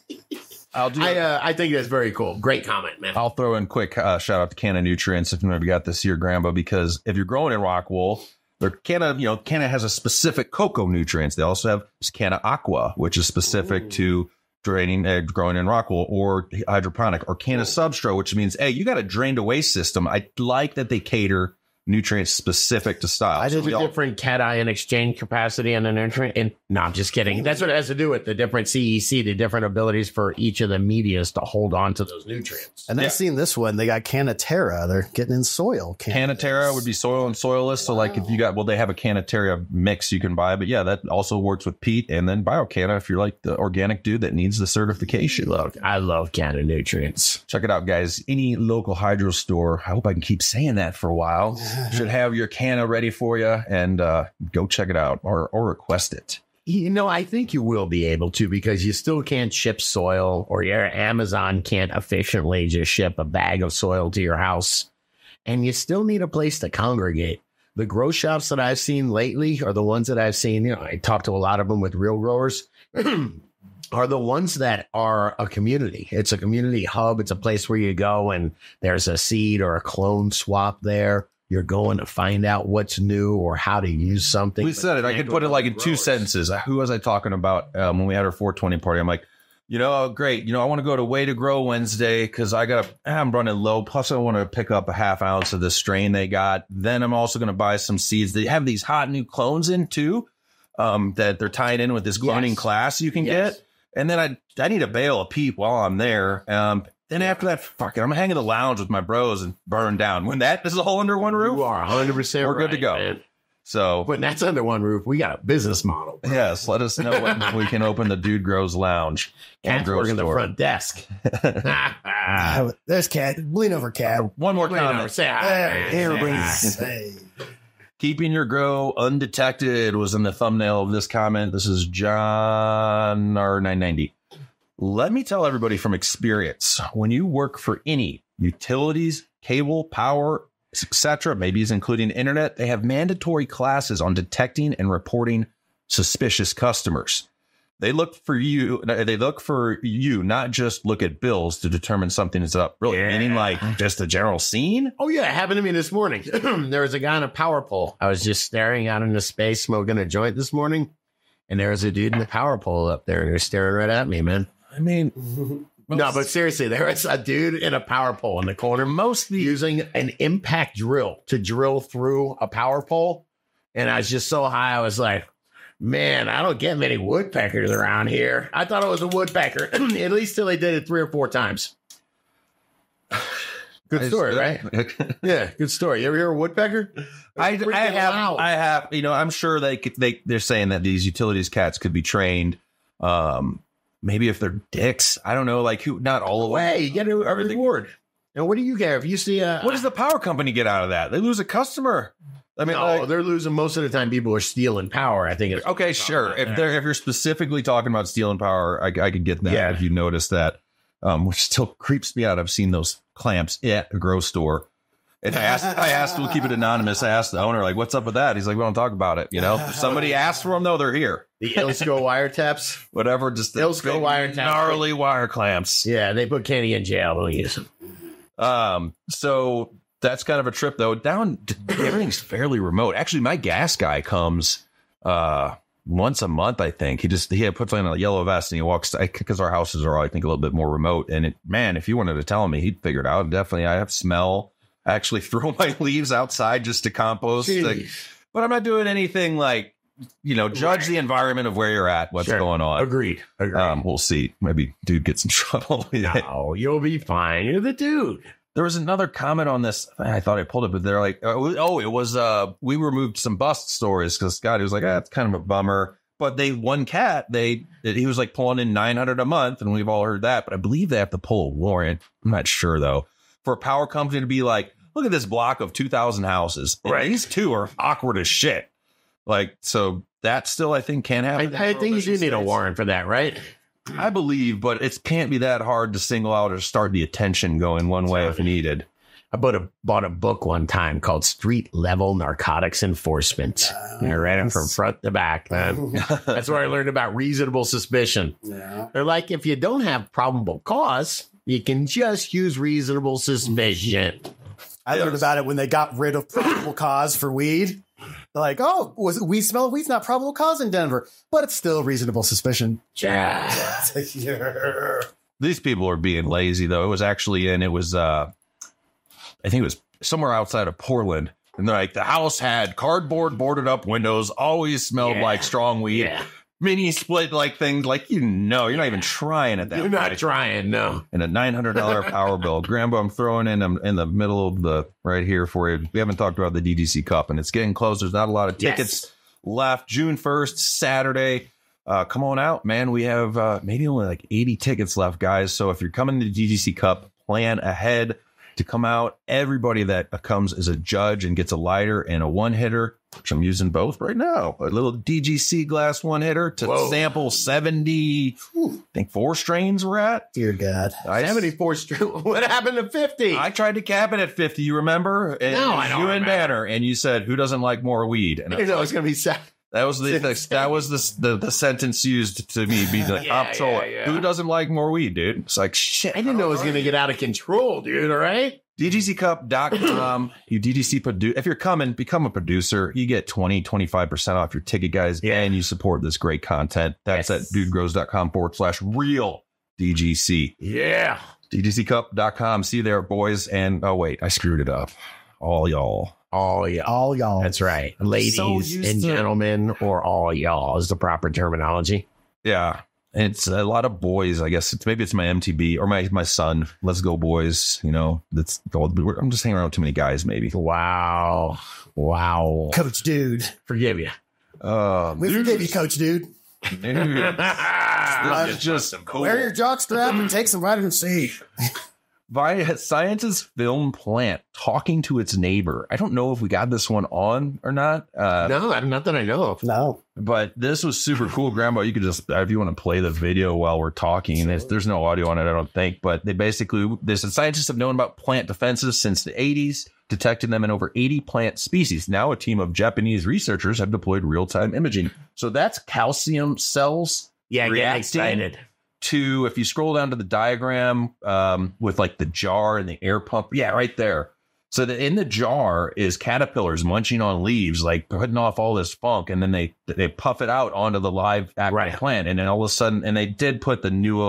I think that's very cool. Great comment, man. I'll throw in quick shout out to Canna Nutrients if you never got this here, Grandpa, because if you're growing in Rockwool, Canna has a specific cocoa nutrients. They also have Canna Aqua, which is specific to growing in Rockwool, or hydroponic, or Canna Substro, which means, hey, you got a drained away system. I like that they cater nutrients specific to style. I did a different cation exchange capacity and the nutrient. And no, I'm just kidding. That's what it has to do with the different CEC, the different abilities for each of the medias to hold on to those nutrients. And then seeing this one, they got Cannaterra. They're getting in soil. Cannaterra would be soil and soilless. So like if you got, they have a Cannaterra mix you can buy, but yeah, that also works with peat and then BioCanna if you're like the organic dude that needs the certification. Look, I love Canna Nutrients. Check it out, guys. Any local hydro store, I hope I can keep saying that for a while, should have your Canna ready for you, and go check it out or request it. You know, I think you will be able to, because you still can't ship soil, or your Amazon can't efficiently just ship a bag of soil to your house. And you still need a place to congregate. The grow shops that I've seen lately are the ones that I've seen, you know, I talked to a lot of them with real growers, are the ones that are a community. It's a community hub. It's a place where you go and there's a seed or a clone swap there. You're going to find out what's new or how to use something. We said it. I could put it like in two sentences. Who was I talking about when we had our 420 party? I'm like, great. I want to go to Way to Grow Wednesday because I'm running low. Plus, I want to pick up a half ounce of the strain they got. Then I'm also going to buy some seeds. They have these hot new clones in too that they're tying in with this cloning class you can get. And then I need a bale of peat while I'm there. Then after that, I'm hanging the lounge with my bros and burn down. When that is all under one roof, you are 100% we're good to go. Man. So when that's under one roof, we got a business model. Bro. Yes, let us know when we can open the Dude Grows Lounge. Cat's working the front desk. There's Cat. Lean over, Cat. One more comment. Say hi. Keeping your grow undetected was in the thumbnail of this comment. This is John R990. Let me tell everybody from experience, when you work for any utilities, cable, power, etc., maybe it's including internet, they have mandatory classes on detecting and reporting suspicious customers. They look for you, not just look at bills to determine something is up. Really, meaning like just the general scene? Oh, yeah. It happened to me this morning. There was a guy on a power pole. I was just staring out into space, smoking a joint this morning. And there was a dude in the power pole up there. And he was staring right at me, man. I mean, no, but seriously, there was a dude in a power pole in the corner, mostly using an impact drill to drill through a power pole. And I was just so high, I was like, man, I don't get many woodpeckers around here. I thought it was a woodpecker, at least till they did it 3 or 4 times. Good story, right? Yeah, good story. You ever hear a woodpecker? I have. I'm sure they're saying that these utilities cats could be trained. Maybe if they're dicks, I don't know. Like not all the way. You get a reward. And what do you care if you see what does the power company get out of that? They lose a customer. I mean, they're losing most of the time. People are stealing power. I think it's okay. Sure, if you're specifically talking about stealing power, I could get that. Yeah. If you notice that, which still creeps me out. I've seen those clamps at a grocery store. And I asked, we'll keep it anonymous. I asked the owner, like, what's up with that? He's like, we don't talk about it. You know, if somebody asks for them, though, they're here. The Ilsko wiretaps. Whatever, just the Ilsko wiretaps. gnarly wire clamps. Yeah, they put Kenny in jail. Don't use them. So that's kind of a trip, though. Everything's fairly remote. Actually, my gas guy comes once a month, I think. He puts on a yellow vest and he walks, because our houses are, I think, a little bit more remote. And if you wanted to tell me, he'd figure it out. Definitely, I have smell. I actually throw my leaves outside just to compost. But I'm not doing anything like, judge the environment of where you're at, what's going on. Agreed. We'll see. Maybe dude gets in trouble. No, you'll be fine. You're the dude. There was another comment on this. I thought I pulled it, but they're like, it was, we removed some bust stories because Scotty was like, it's kind of a bummer. But one cat, he was like pulling in $900 a month, and we've all heard that. But I believe they have to pull a warrant. I'm not sure, though, for a power company to be like, look at this block of 2,000 houses. Right. These two are awkward as shit. Like, so that still, I think, can't happen. I think you do need a warrant for that, right? I believe, but it can't be that hard to single out or start the attention going one way if needed. I bought a book one time called Street Level Narcotics Enforcement. I read it from front to back, man. That's where I learned about reasonable suspicion. Yeah. They're like, if you don't have probable cause, you can just use reasonable suspicion. I learned about it when they got rid of probable cause for weed. They're like, we smell weed's not probable cause in Denver, but it's still reasonable suspicion. Yeah. These people are being lazy, though. It was actually I think it was somewhere outside of Portland. And they're like, the house had cardboard boarded up windows, always smelled like strong weed. Yeah. Mini split like things like, you're not even trying at that point. You're not trying, no. And a $900 power bill. Grambo, I'm throwing in the middle of the right here for you. We haven't talked about the DGC Cup, and it's getting close. There's not a lot of tickets left. June 1st, Saturday. Come on out, man. We have maybe only like 80 tickets left, guys. So if you're coming to the DGC Cup, plan ahead to come out. Everybody that comes as a judge and gets a lighter and a one-hitter, which I'm using both right now. A little DGC glass one-hitter to sample 70, I think 4 strains we're at. Dear God. 74 strains. What happened to 50? I tried to cap it at 50, you remember? And no, I don't remember. And Banner, and you said, who doesn't like more weed? And I know it's going to be sad. That was the sentence used to me, be the comptroller. Who doesn't like more weed, dude? It's like, shit. I didn't know it was going to get out of control, dude. All right. DGCcup.com. If you're coming, become a producer. You get 25% off your ticket, guys, and you support this great content. That's at dudegrows.com/real DGC. Yeah. DGCcup.com. See you there, boys. And I screwed it up. All y'all. That's right. Ladies and gentlemen, or all y'all is the proper terminology. Yeah. It's a lot of boys, I guess. Maybe it's my MTB or my son. Let's go, boys. I'm just hanging around with too many guys, maybe. Wow. Coach Dude. Forgive you. We forgive you, Coach Dude. Just wear your jock strap and take some vitamin C. Scientists film plant talking to its neighbor. I don't know if we got this one on or not. No, not that I know of. No. But this was super cool, Grandma. You could just, if you want to play the video while we're talking, there's no audio on it, I don't think. But scientists have known about plant defenses since the 80s, detecting them in over 80 plant species. Now a team of Japanese researchers have deployed real-time imaging. So that's calcium cells. Yeah, get excited. To, if you scroll down to the diagram with like the jar and the air pump, right there. So in the jar is caterpillars munching on leaves, like putting off all this funk, and then they puff it out onto the live active plant, and then all of a sudden, and they did put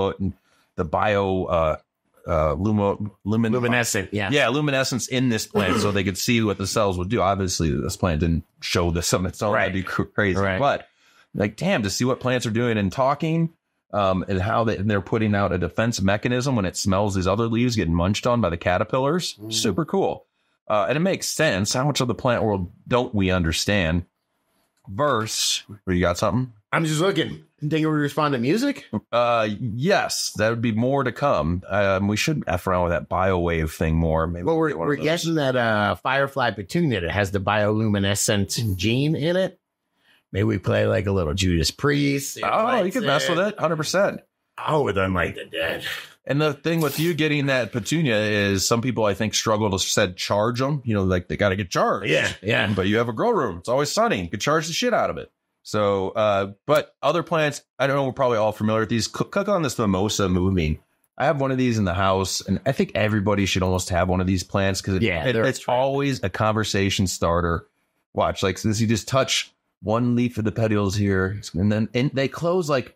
luminescence in this plant so they could see what the cells would do. Obviously, this plant didn't show this on its own. That'd be crazy, but like, damn, to see what plants are doing and talking. And how they're putting out a defense mechanism when it smells these other leaves getting munched on by the caterpillars. Super cool. And it makes sense. How much of the plant world don't we understand? Verse, you got something? I'm just looking. Think we respond to music? Yes, that would be more to come. We should F around with that BioWave thing more. Maybe we're guessing that Firefly Petunia that has the bioluminescent gene in it. Maybe we play like a little Judas Priest. You could mess with it, 100%. Oh, with Unlike the Dead. And the thing with you getting that petunia is some people, I think, struggle to charge them. You know, like they got to get charged. Yeah. But you have a grow room. It's always sunny. You can charge the shit out of it. So, but other plants, I don't know, we're probably all familiar with these. Cook on this mimosa moving. I have one of these in the house, and I think everybody should almost have one of these plants because it's always a conversation starter. Watch, like this, you just touch one leaf of the petioles here, and they close like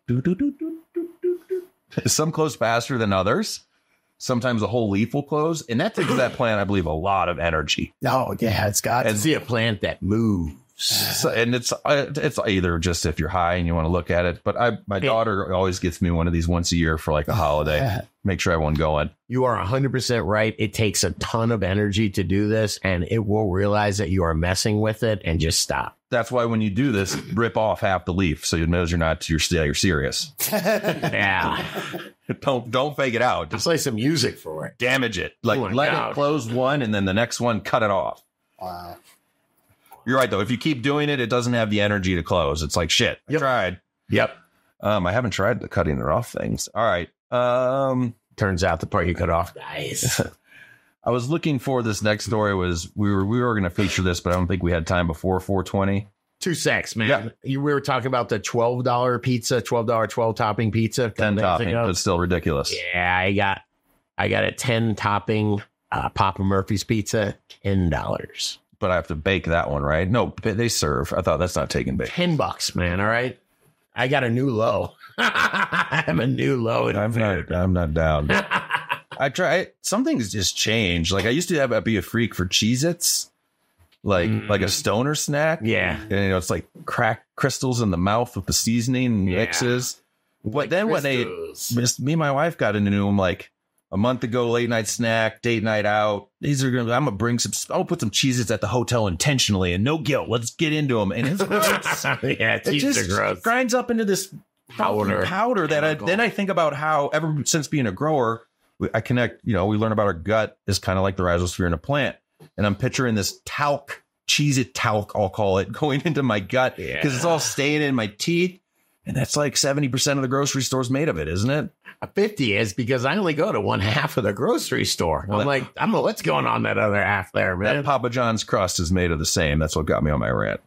some close faster than others. Sometimes a whole leaf will close, and that takes that plant, I believe, a lot of energy. Oh yeah, it's got to see a plant that moves. So, and it's either just if you're high and you want to look at it, but my daughter always gets me one of these once a year for like a holiday. Make sure I have one going. You are 100% right. It takes a ton of energy to do this, and it will realize that you are messing with it and just stop. That's why when you do this, rip off half the leaf so you know you're serious. Yeah. Don't fake it out. Just play some music for it. Damage it. Like let it close one, and then the next one, cut it off. Wow. You're right, though. If you keep doing it, it doesn't have the energy to close. It's like, shit, I tried. Yep. I haven't tried the cutting it off things. All right. Turns out the part you cut off. Nice. I was looking for this next story. We were going to feature this, but I don't think we had time before 420. 2 secs, man. Yeah. We were talking about the $12 pizza, $12 12 topping pizza. 10 topping, but still ridiculous. Yeah, I got a 10 topping Papa Murphy's pizza, $10. But I have to bake that one, right? No, they serve. I thought that's not taking bake. $10, man. All right. I got a new low. I'm a new low. I'm not down. I try. Some things just change. Like I used to be a freak for Cheez-Its, like a stoner snack. Yeah. And, it's like crack crystals in the mouth with the seasoning and mixes. But then when me and my wife got into them like a month ago, late night snack, date night out. I'm gonna bring I'll put some Cheez-Its at the hotel intentionally and no guilt. Let's get into them. And it's gross. It just gross. Grinds up into this powder that then I think about how ever since being a grower, I connect. We learn about our gut is kind of like the rhizosphere in a plant, and I'm picturing this talc, Cheez-It talc, I'll call it, going into my gut because it's all staying in my teeth. And that's like 70% of the grocery store's made of it, isn't it? 50 is because I only go to one half of the grocery store. Well, I don't know what's going on that other half there, man. That Papa John's crust is made of the same. That's what got me on my rant.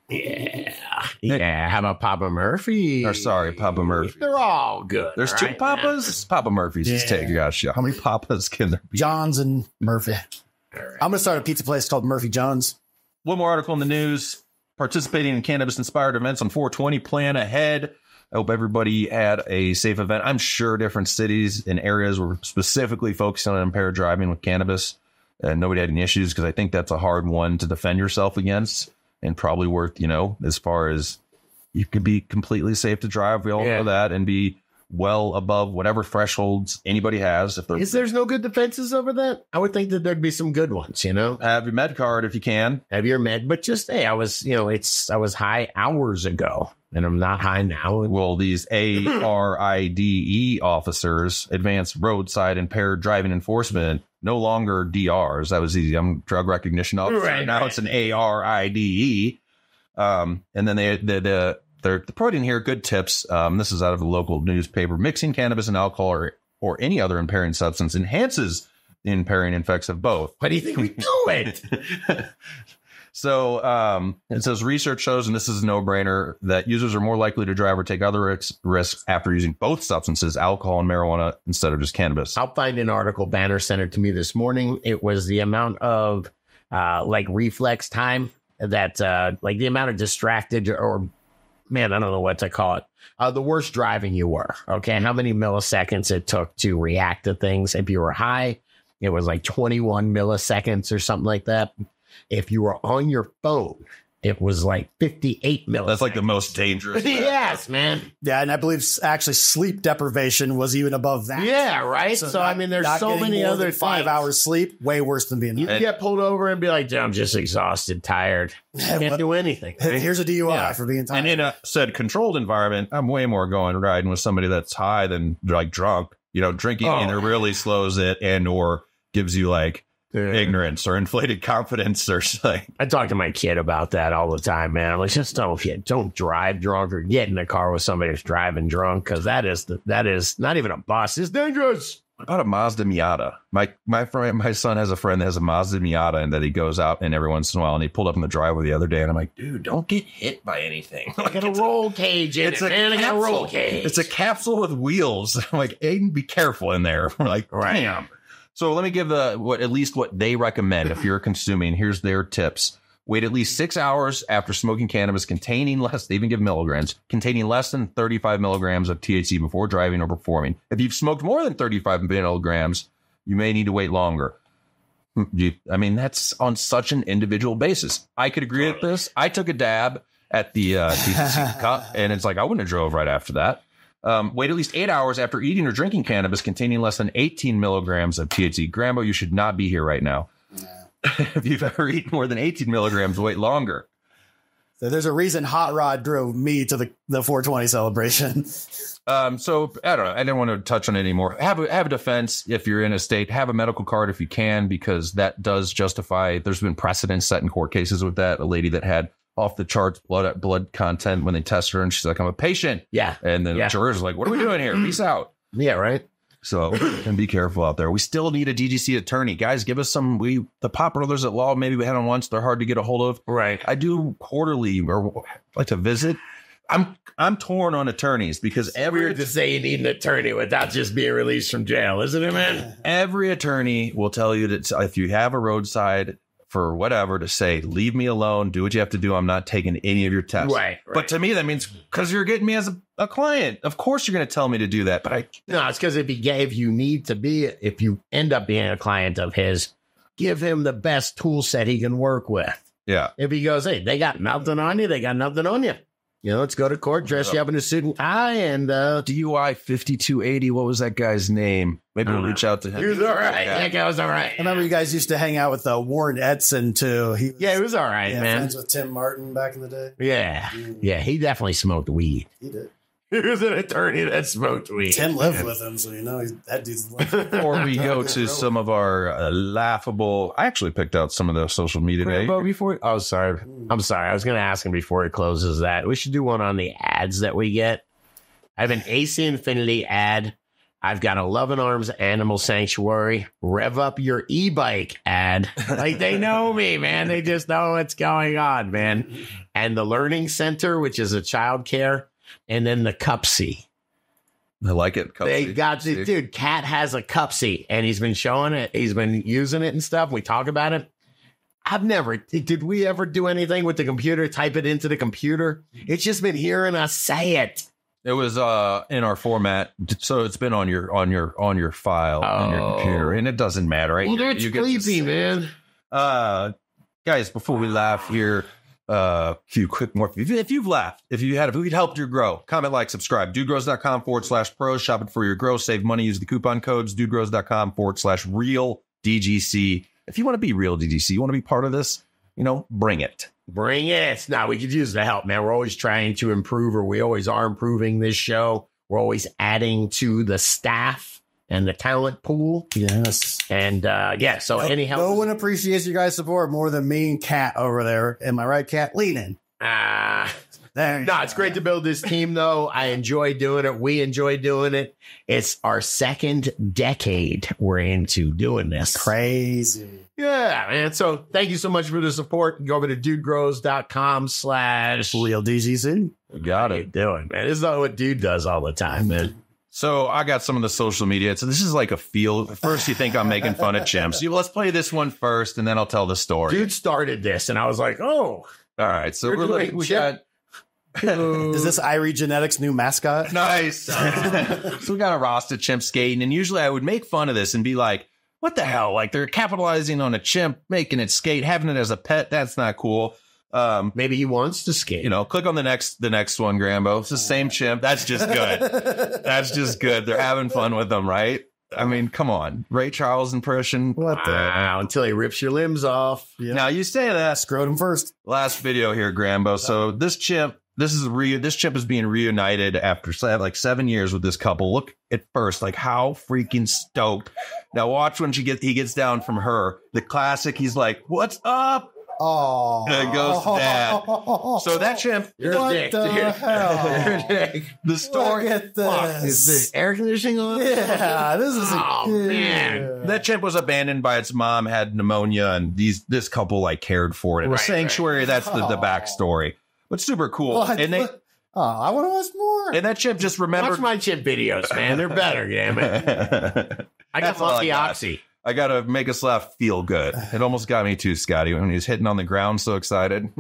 Yeah. How about Papa Murphy? Papa Murphy. They're all good. There's two Papas. Man. Papa Murphy's. Just take. Gosh, how many Papas can there be? John's and Murphy. Right. I'm going to start a pizza place called Murphy John's. One more article in the news. Participating in cannabis-inspired events on 420. Plan ahead. I hope everybody had a safe event. I'm sure different cities and areas were specifically focusing on impaired driving with cannabis, and nobody had any issues because I think that's a hard one to defend yourself against and probably worth, as far as you could be completely safe to drive. We all know that, and be well above whatever thresholds anybody has. If there's no good defenses over that, I would think that there'd be some good ones, Have your med card if you can. Have your med, but just, hey, I was high hours ago. And I'm not high now. Well, these ARIDE officers, Advanced Roadside Impaired Driving Enforcement, no longer DRs. That was easy. I'm drug recognition officer. Right, now it's an ARIDE. And then they're putting here good tips. This is out of a local newspaper. Mixing cannabis and alcohol or any other impairing substance enhances the impairing effects of both. Why do you think we do it? So it says research shows, and this is a no-brainer, that users are more likely to drive or take other risks after using both substances, alcohol and marijuana, instead of just cannabis. I'll find an article Banner sent it to me this morning. It was the amount of reflex time that the amount of distracted or man, I don't know what to call it. The worse driving you were. Okay. How many milliseconds it took to react to things. If you were high, it was like 21 milliseconds or something like that. If you were on your phone, it was like 58 milliseconds. That's like the most dangerous. Yes, man. Yeah, and I believe actually sleep deprivation was even above that. Yeah, right? So I mean, there's so many other 5 hours sleep, way worse than being. You get pulled over and be like, I'm just exhausted, tired. Can't do anything. Here's a DUI for being tired. And in a said controlled environment, I'm way more going riding with somebody that's high than like drunk. Drinking either really slows it and or gives you like ignorance or inflated confidence or something. I talk to my kid about that all the time, man. I'm like, just don't drive drunk or get in a car with somebody that's driving drunk, because that is not even a bus. It's dangerous. What about a Mazda Miata? My son has a friend that has a Mazda Miata and that he goes out and every once in a while, and he pulled up in the driveway the other day and I'm like, dude, don't get hit by anything. I got a roll cage in it, man. I got a roll cage. It's a capsule with wheels. I'm like, Aiden, be careful in there. We're like, damn. So let me give at least what they recommend if you're consuming. Here's their tips. Wait at least 6 hours after smoking cannabis containing less, they even give milligrams, containing less than 35 milligrams of THC before driving or performing. If you've smoked more than 35 milligrams, you may need to wait longer. I mean, that's on such an individual basis. I could agree with this. I took a dab at the THC cup, and it's like, I wouldn't have drove right after that. Wait at least 8 hours after eating or drinking cannabis containing less than 18 milligrams of THC. Grambo, you should not be here right now. If you've ever eaten more than 18 milligrams, wait longer. So there's a reason Hot Rod drove me to the 420 celebration. So I don't know. I didn't want to touch on it anymore. Have a defense if you're in a state. Have a medical card if you can, because that does justify. There's been precedent set in court cases with that. A lady that had off the charts blood content when they test her, and she's like, "I'm a patient." Yeah, and then the jurors are like, "What are we doing here? Peace out." Yeah, right. So, and be careful out there. We still need a DGC attorney. Guys, give us some. The Pop Brothers at Law, maybe we had them once. They're hard to get a hold of. Right. I do quarterly or like to visit. I'm torn on attorneys because weird to say you need an attorney without just being released from jail, isn't it, man? Every attorney will tell you that if you have a roadside for whatever, to say, leave me alone, do what you have to do. I'm not taking any of your tests. Right. But to me, that means because you're getting me as a client. Of course, you're going to tell me to do that. But no, it's because if you end up being a client of his, give him the best tool set he can work with. Yeah. If he goes, hey, they got nothing on you, they got nothing on you. You know, let's go to court, dress you up in a suit and tie, and DUI 5280. What was that guy's name? Maybe we'll reach out to him. He was all right. That guy was all right. I remember you guys used to hang out with Warren Edson too. He was all right, man. Friends with Tim Martin back in the day. Yeah, he definitely smoked weed. He did. He was an attorney that smoked weed. Tim lived with him, so that dude's. Before we go to some of our laughable, I actually picked out some of the social media today. I'm sorry. I was going to ask him before he closes that. We should do one on the ads that we get. I have an AC Infinity ad. I've got a Loving Arms Animal Sanctuary. Rev up your e-bike ad. Like, they know me, man. They just know what's going on, man. And the Learning Center, which is a child care. And then the Cupsy. I like it. They got it. Dude, Cat has a Cupsy, and he's been showing it. He's been using it and stuff. We talk about it. Did we ever do anything with the computer? Type it into the computer? It's just been hearing us say it. It was in our format, so it's been on your file on your computer, and it doesn't matter, right? Well, it's creepy, man. Guys, before we laugh here, a few quick more. If you've laughed, if we helped you grow, comment, like, subscribe. DudeGrows.com/pros. Shop it for your growth. Save money. Use the coupon codes. DudeGrows.com/real DGC. If you want to be real DGC, you want to be part of this, bring it. Bring it. No, we could use the help, man. We're always trying to improve, or we always are improving this show. We're always adding to the staff and the talent pool. Yes. And so any help. No one appreciates you guys' support more than me and Kat over there. Am I right, Kat? Lean in. It's great to build this team, though. I enjoy doing it. We enjoy doing it. It's our second decade we're into doing this. Crazy. Yeah, man. So thank you so much for the support. Go over to dudegrows.com/real DGC. You got it. Doing, man. This is not what Dude does all the time, man. So I got some of the social media. So this is like a feel. First, you think I'm making fun of chimps. Let's play this one first, and then I'll tell the story. Dude started this, and I was like, oh. All right. So we got. Is this Irie Genetics' new mascot? Nice. So we got a Rasta chimp skating, and usually I would make fun of this and be like, what the hell? Like, they're capitalizing on a chimp, making it skate, having it as a pet. That's not cool. Maybe he wants to skate. Click on the next one, Grambo. It's the same chimp. That's just good. That's just good. They're having fun with them, right? I mean, come on. Ray Charles impression. What the? Wow, until he rips your limbs off. Yep. Now, you say that. Scrotum first. Last video here, Grambo. So this chimp is being reunited after like 7 years with this couple. Look at first, like, how freaking stoked. Now watch when he gets down from her. The classic, he's like, what's up? Oh, There goes Dad. So that chimp. What the hell? The story. Look at Fuck, this. is the air conditioning on? Yeah, this is Oh, man. That chimp was abandoned by its mom, had pneumonia, and this couple like cared for it in a Right, sanctuary. That's the backstory. But super cool. What? And they Oh, I want to watch more. and that chimp just Watch remembered. my chip videos, man. They're better, damn it. I got That's all I Monkey got. Oxy. I gotta make us laugh, feel good. It almost got me too, Scotty, when he was hitting on the ground, so excited.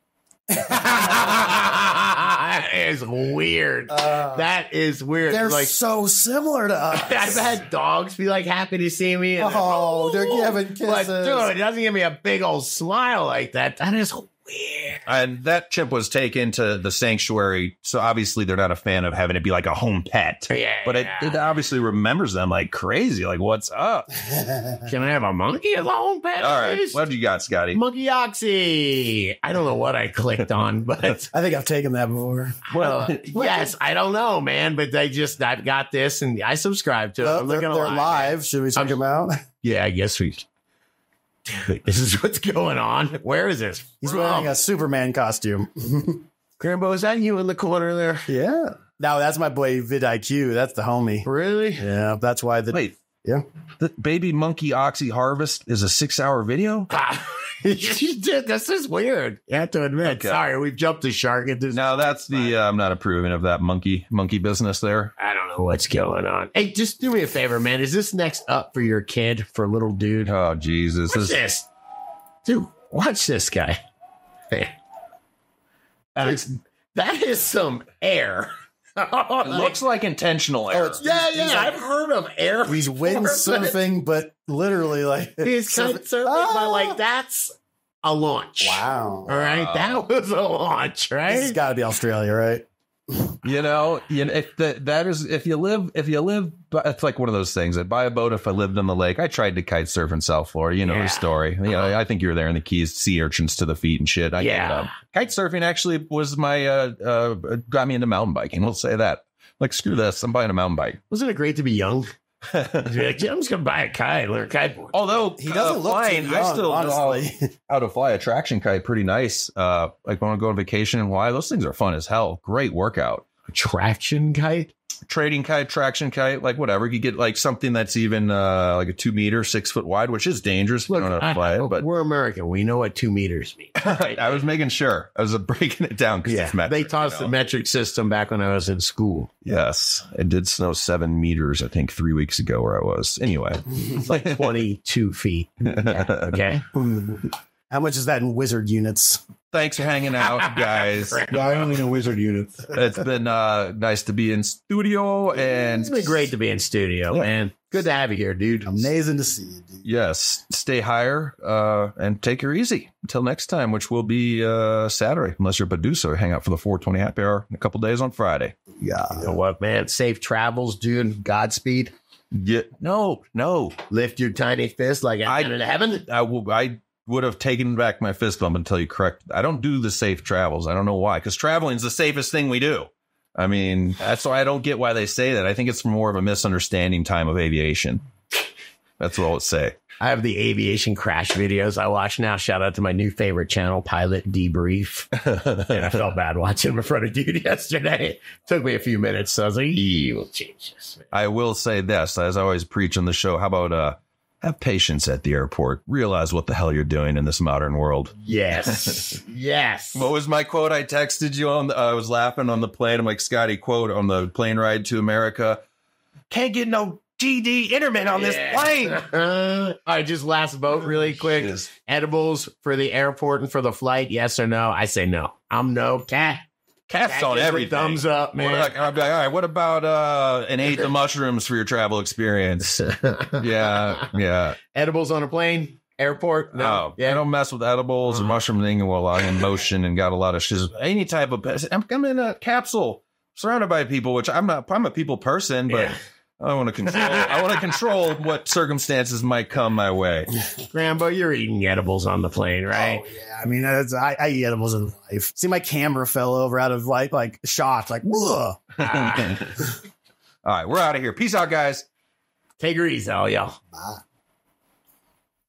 That is weird. That is weird. They're Like, so similar to us. I've had dogs be like happy to see me. And Oh, they're giving kisses. But dude, it doesn't give me a big old smile like that. That is weird. And that chimp was taken to the sanctuary, so obviously they're not a fan of having it be like a home pet. Yeah. But it obviously remembers them like crazy. Like, what's up? Can I have a monkey as a home pet? All right, please? what do you got, Scotty? Monkey Oxy. I don't know what I clicked on, but I think I've taken that before. yes, I don't know, man. But I've got this and I subscribe to it. Well, I'm they're not gonna lie, man. live. Should we check them out? Yeah, I guess we. Dude, this is what's going on. Where is this? He's from? wearing a Superman costume. Grambo, is that you in the corner there? Yeah. No, that's my boy vidIQ. That's the homie. Really? Yeah, that's why the Wait, yeah. the baby monkey Oxy harvest is a 6-hour video? Dude, this is weird. You have to admit. Okay. Sorry, we've jumped the shark at this. No, that's the I'm not approving of that monkey business there. I don't know what's going on. Hey, just do me a favor, man. Is this next up for your kid, for little dude? Oh Jesus! Watch this. Dude, watch this guy. Hey. That is some air. It looks like intentional error. Yeah, I've heard of air. He's before, but windsurfing, but literally like He's surfing, but like that's a launch. wow. All right, that was a launch, This right? has got to be Australia, right? If you live, it's like one of those things. I'd buy a boat if I lived on the lake. I tried to kite surf in South Florida. You know Yeah. the story. I think you were there in the Keys, sea urchins to the feet and shit. I gave it up. Kite surfing actually was my got me into mountain biking. We'll say that. Like, screw this. I'm buying a mountain bike. Wasn't it great to be young? You're like, yeah, I'm just gonna buy a kite, learn kiteboard. Although He doesn't look flying, too young, I still know honestly. how to fly a traction kite pretty nice. Like when I go on vacation and why those things are fun as hell. Great workout. Traction kite? Trading kite, traction kite, like whatever. You get like something that's even like a 2 meter, 6 foot wide, which is dangerous if you don't know how to fly it. But we're American. We know what 2 meters mean. I was making sure. I was breaking it down because it's metric. They taught us the metric system back when I was in school. Yes, it did snow 7 meters, I think, 3 weeks ago where I was. Anyway, It's like 22 feet. Okay. How much is that in wizard units? thanks for hanging out, guys. I only know wizard units. It's been nice to be in studio, and It's been great to be in studio, man. Good to have you here, dude. Amazing to see you, dude. yes, stay higher and take her easy until next time, which will be Saturday, unless you're Badusa. Hang out for the 420 happy hour in a couple days on Friday. Yeah. You know what, man? Safe travels, dude. Godspeed. Yeah, no. Lift your tiny fist like I- in heaven. I would have taken back my fist bump until you correct. I don't do the safe travels. I don't know why, because traveling is the safest thing we do. I mean, that's why I don't get why they say that. I think it's more of a misunderstanding time of aviation. That's what I'll say. I have the aviation crash videos I watch now. Shout out to my new favorite channel, Pilot Debrief. And I felt bad watching them in front of dude yesterday. Took me a few minutes, so I was like, we'll change this. I will say this, as I always preach on the show, how about have patience at the airport. Realize what the hell you're doing in this modern world. Yes. Yes. What was my quote I texted you on? I was laughing on the plane. I'm like, Scotty, quote on the plane ride to America. Can't get no GD intermittent on this plane. All right, just last vote really quick. Yes. Edibles for the airport and for the flight, yes or no? I say no. I'm no. Cat. Cats on gives me everything. Thumbs up, man. I'll be like, all right, what about and ate the mushrooms for your travel experience? Yeah. Edibles on a plane, airport. No, I don't mess with edibles or mushroom thing while I'm in motion and got a lot of shiz. Any type of, I'm in a capsule surrounded by people, which I'm a people person, but Yeah. I want to control. I want to control what circumstances might come my way. Grambo, you're eating edibles on the plane, right? Oh, yeah. I mean, I eat edibles in life. See, my camera fell over out of like shock. Like, whoa. All right, we're out of here. Peace out, guys. Take her easy, all y'all. Bye.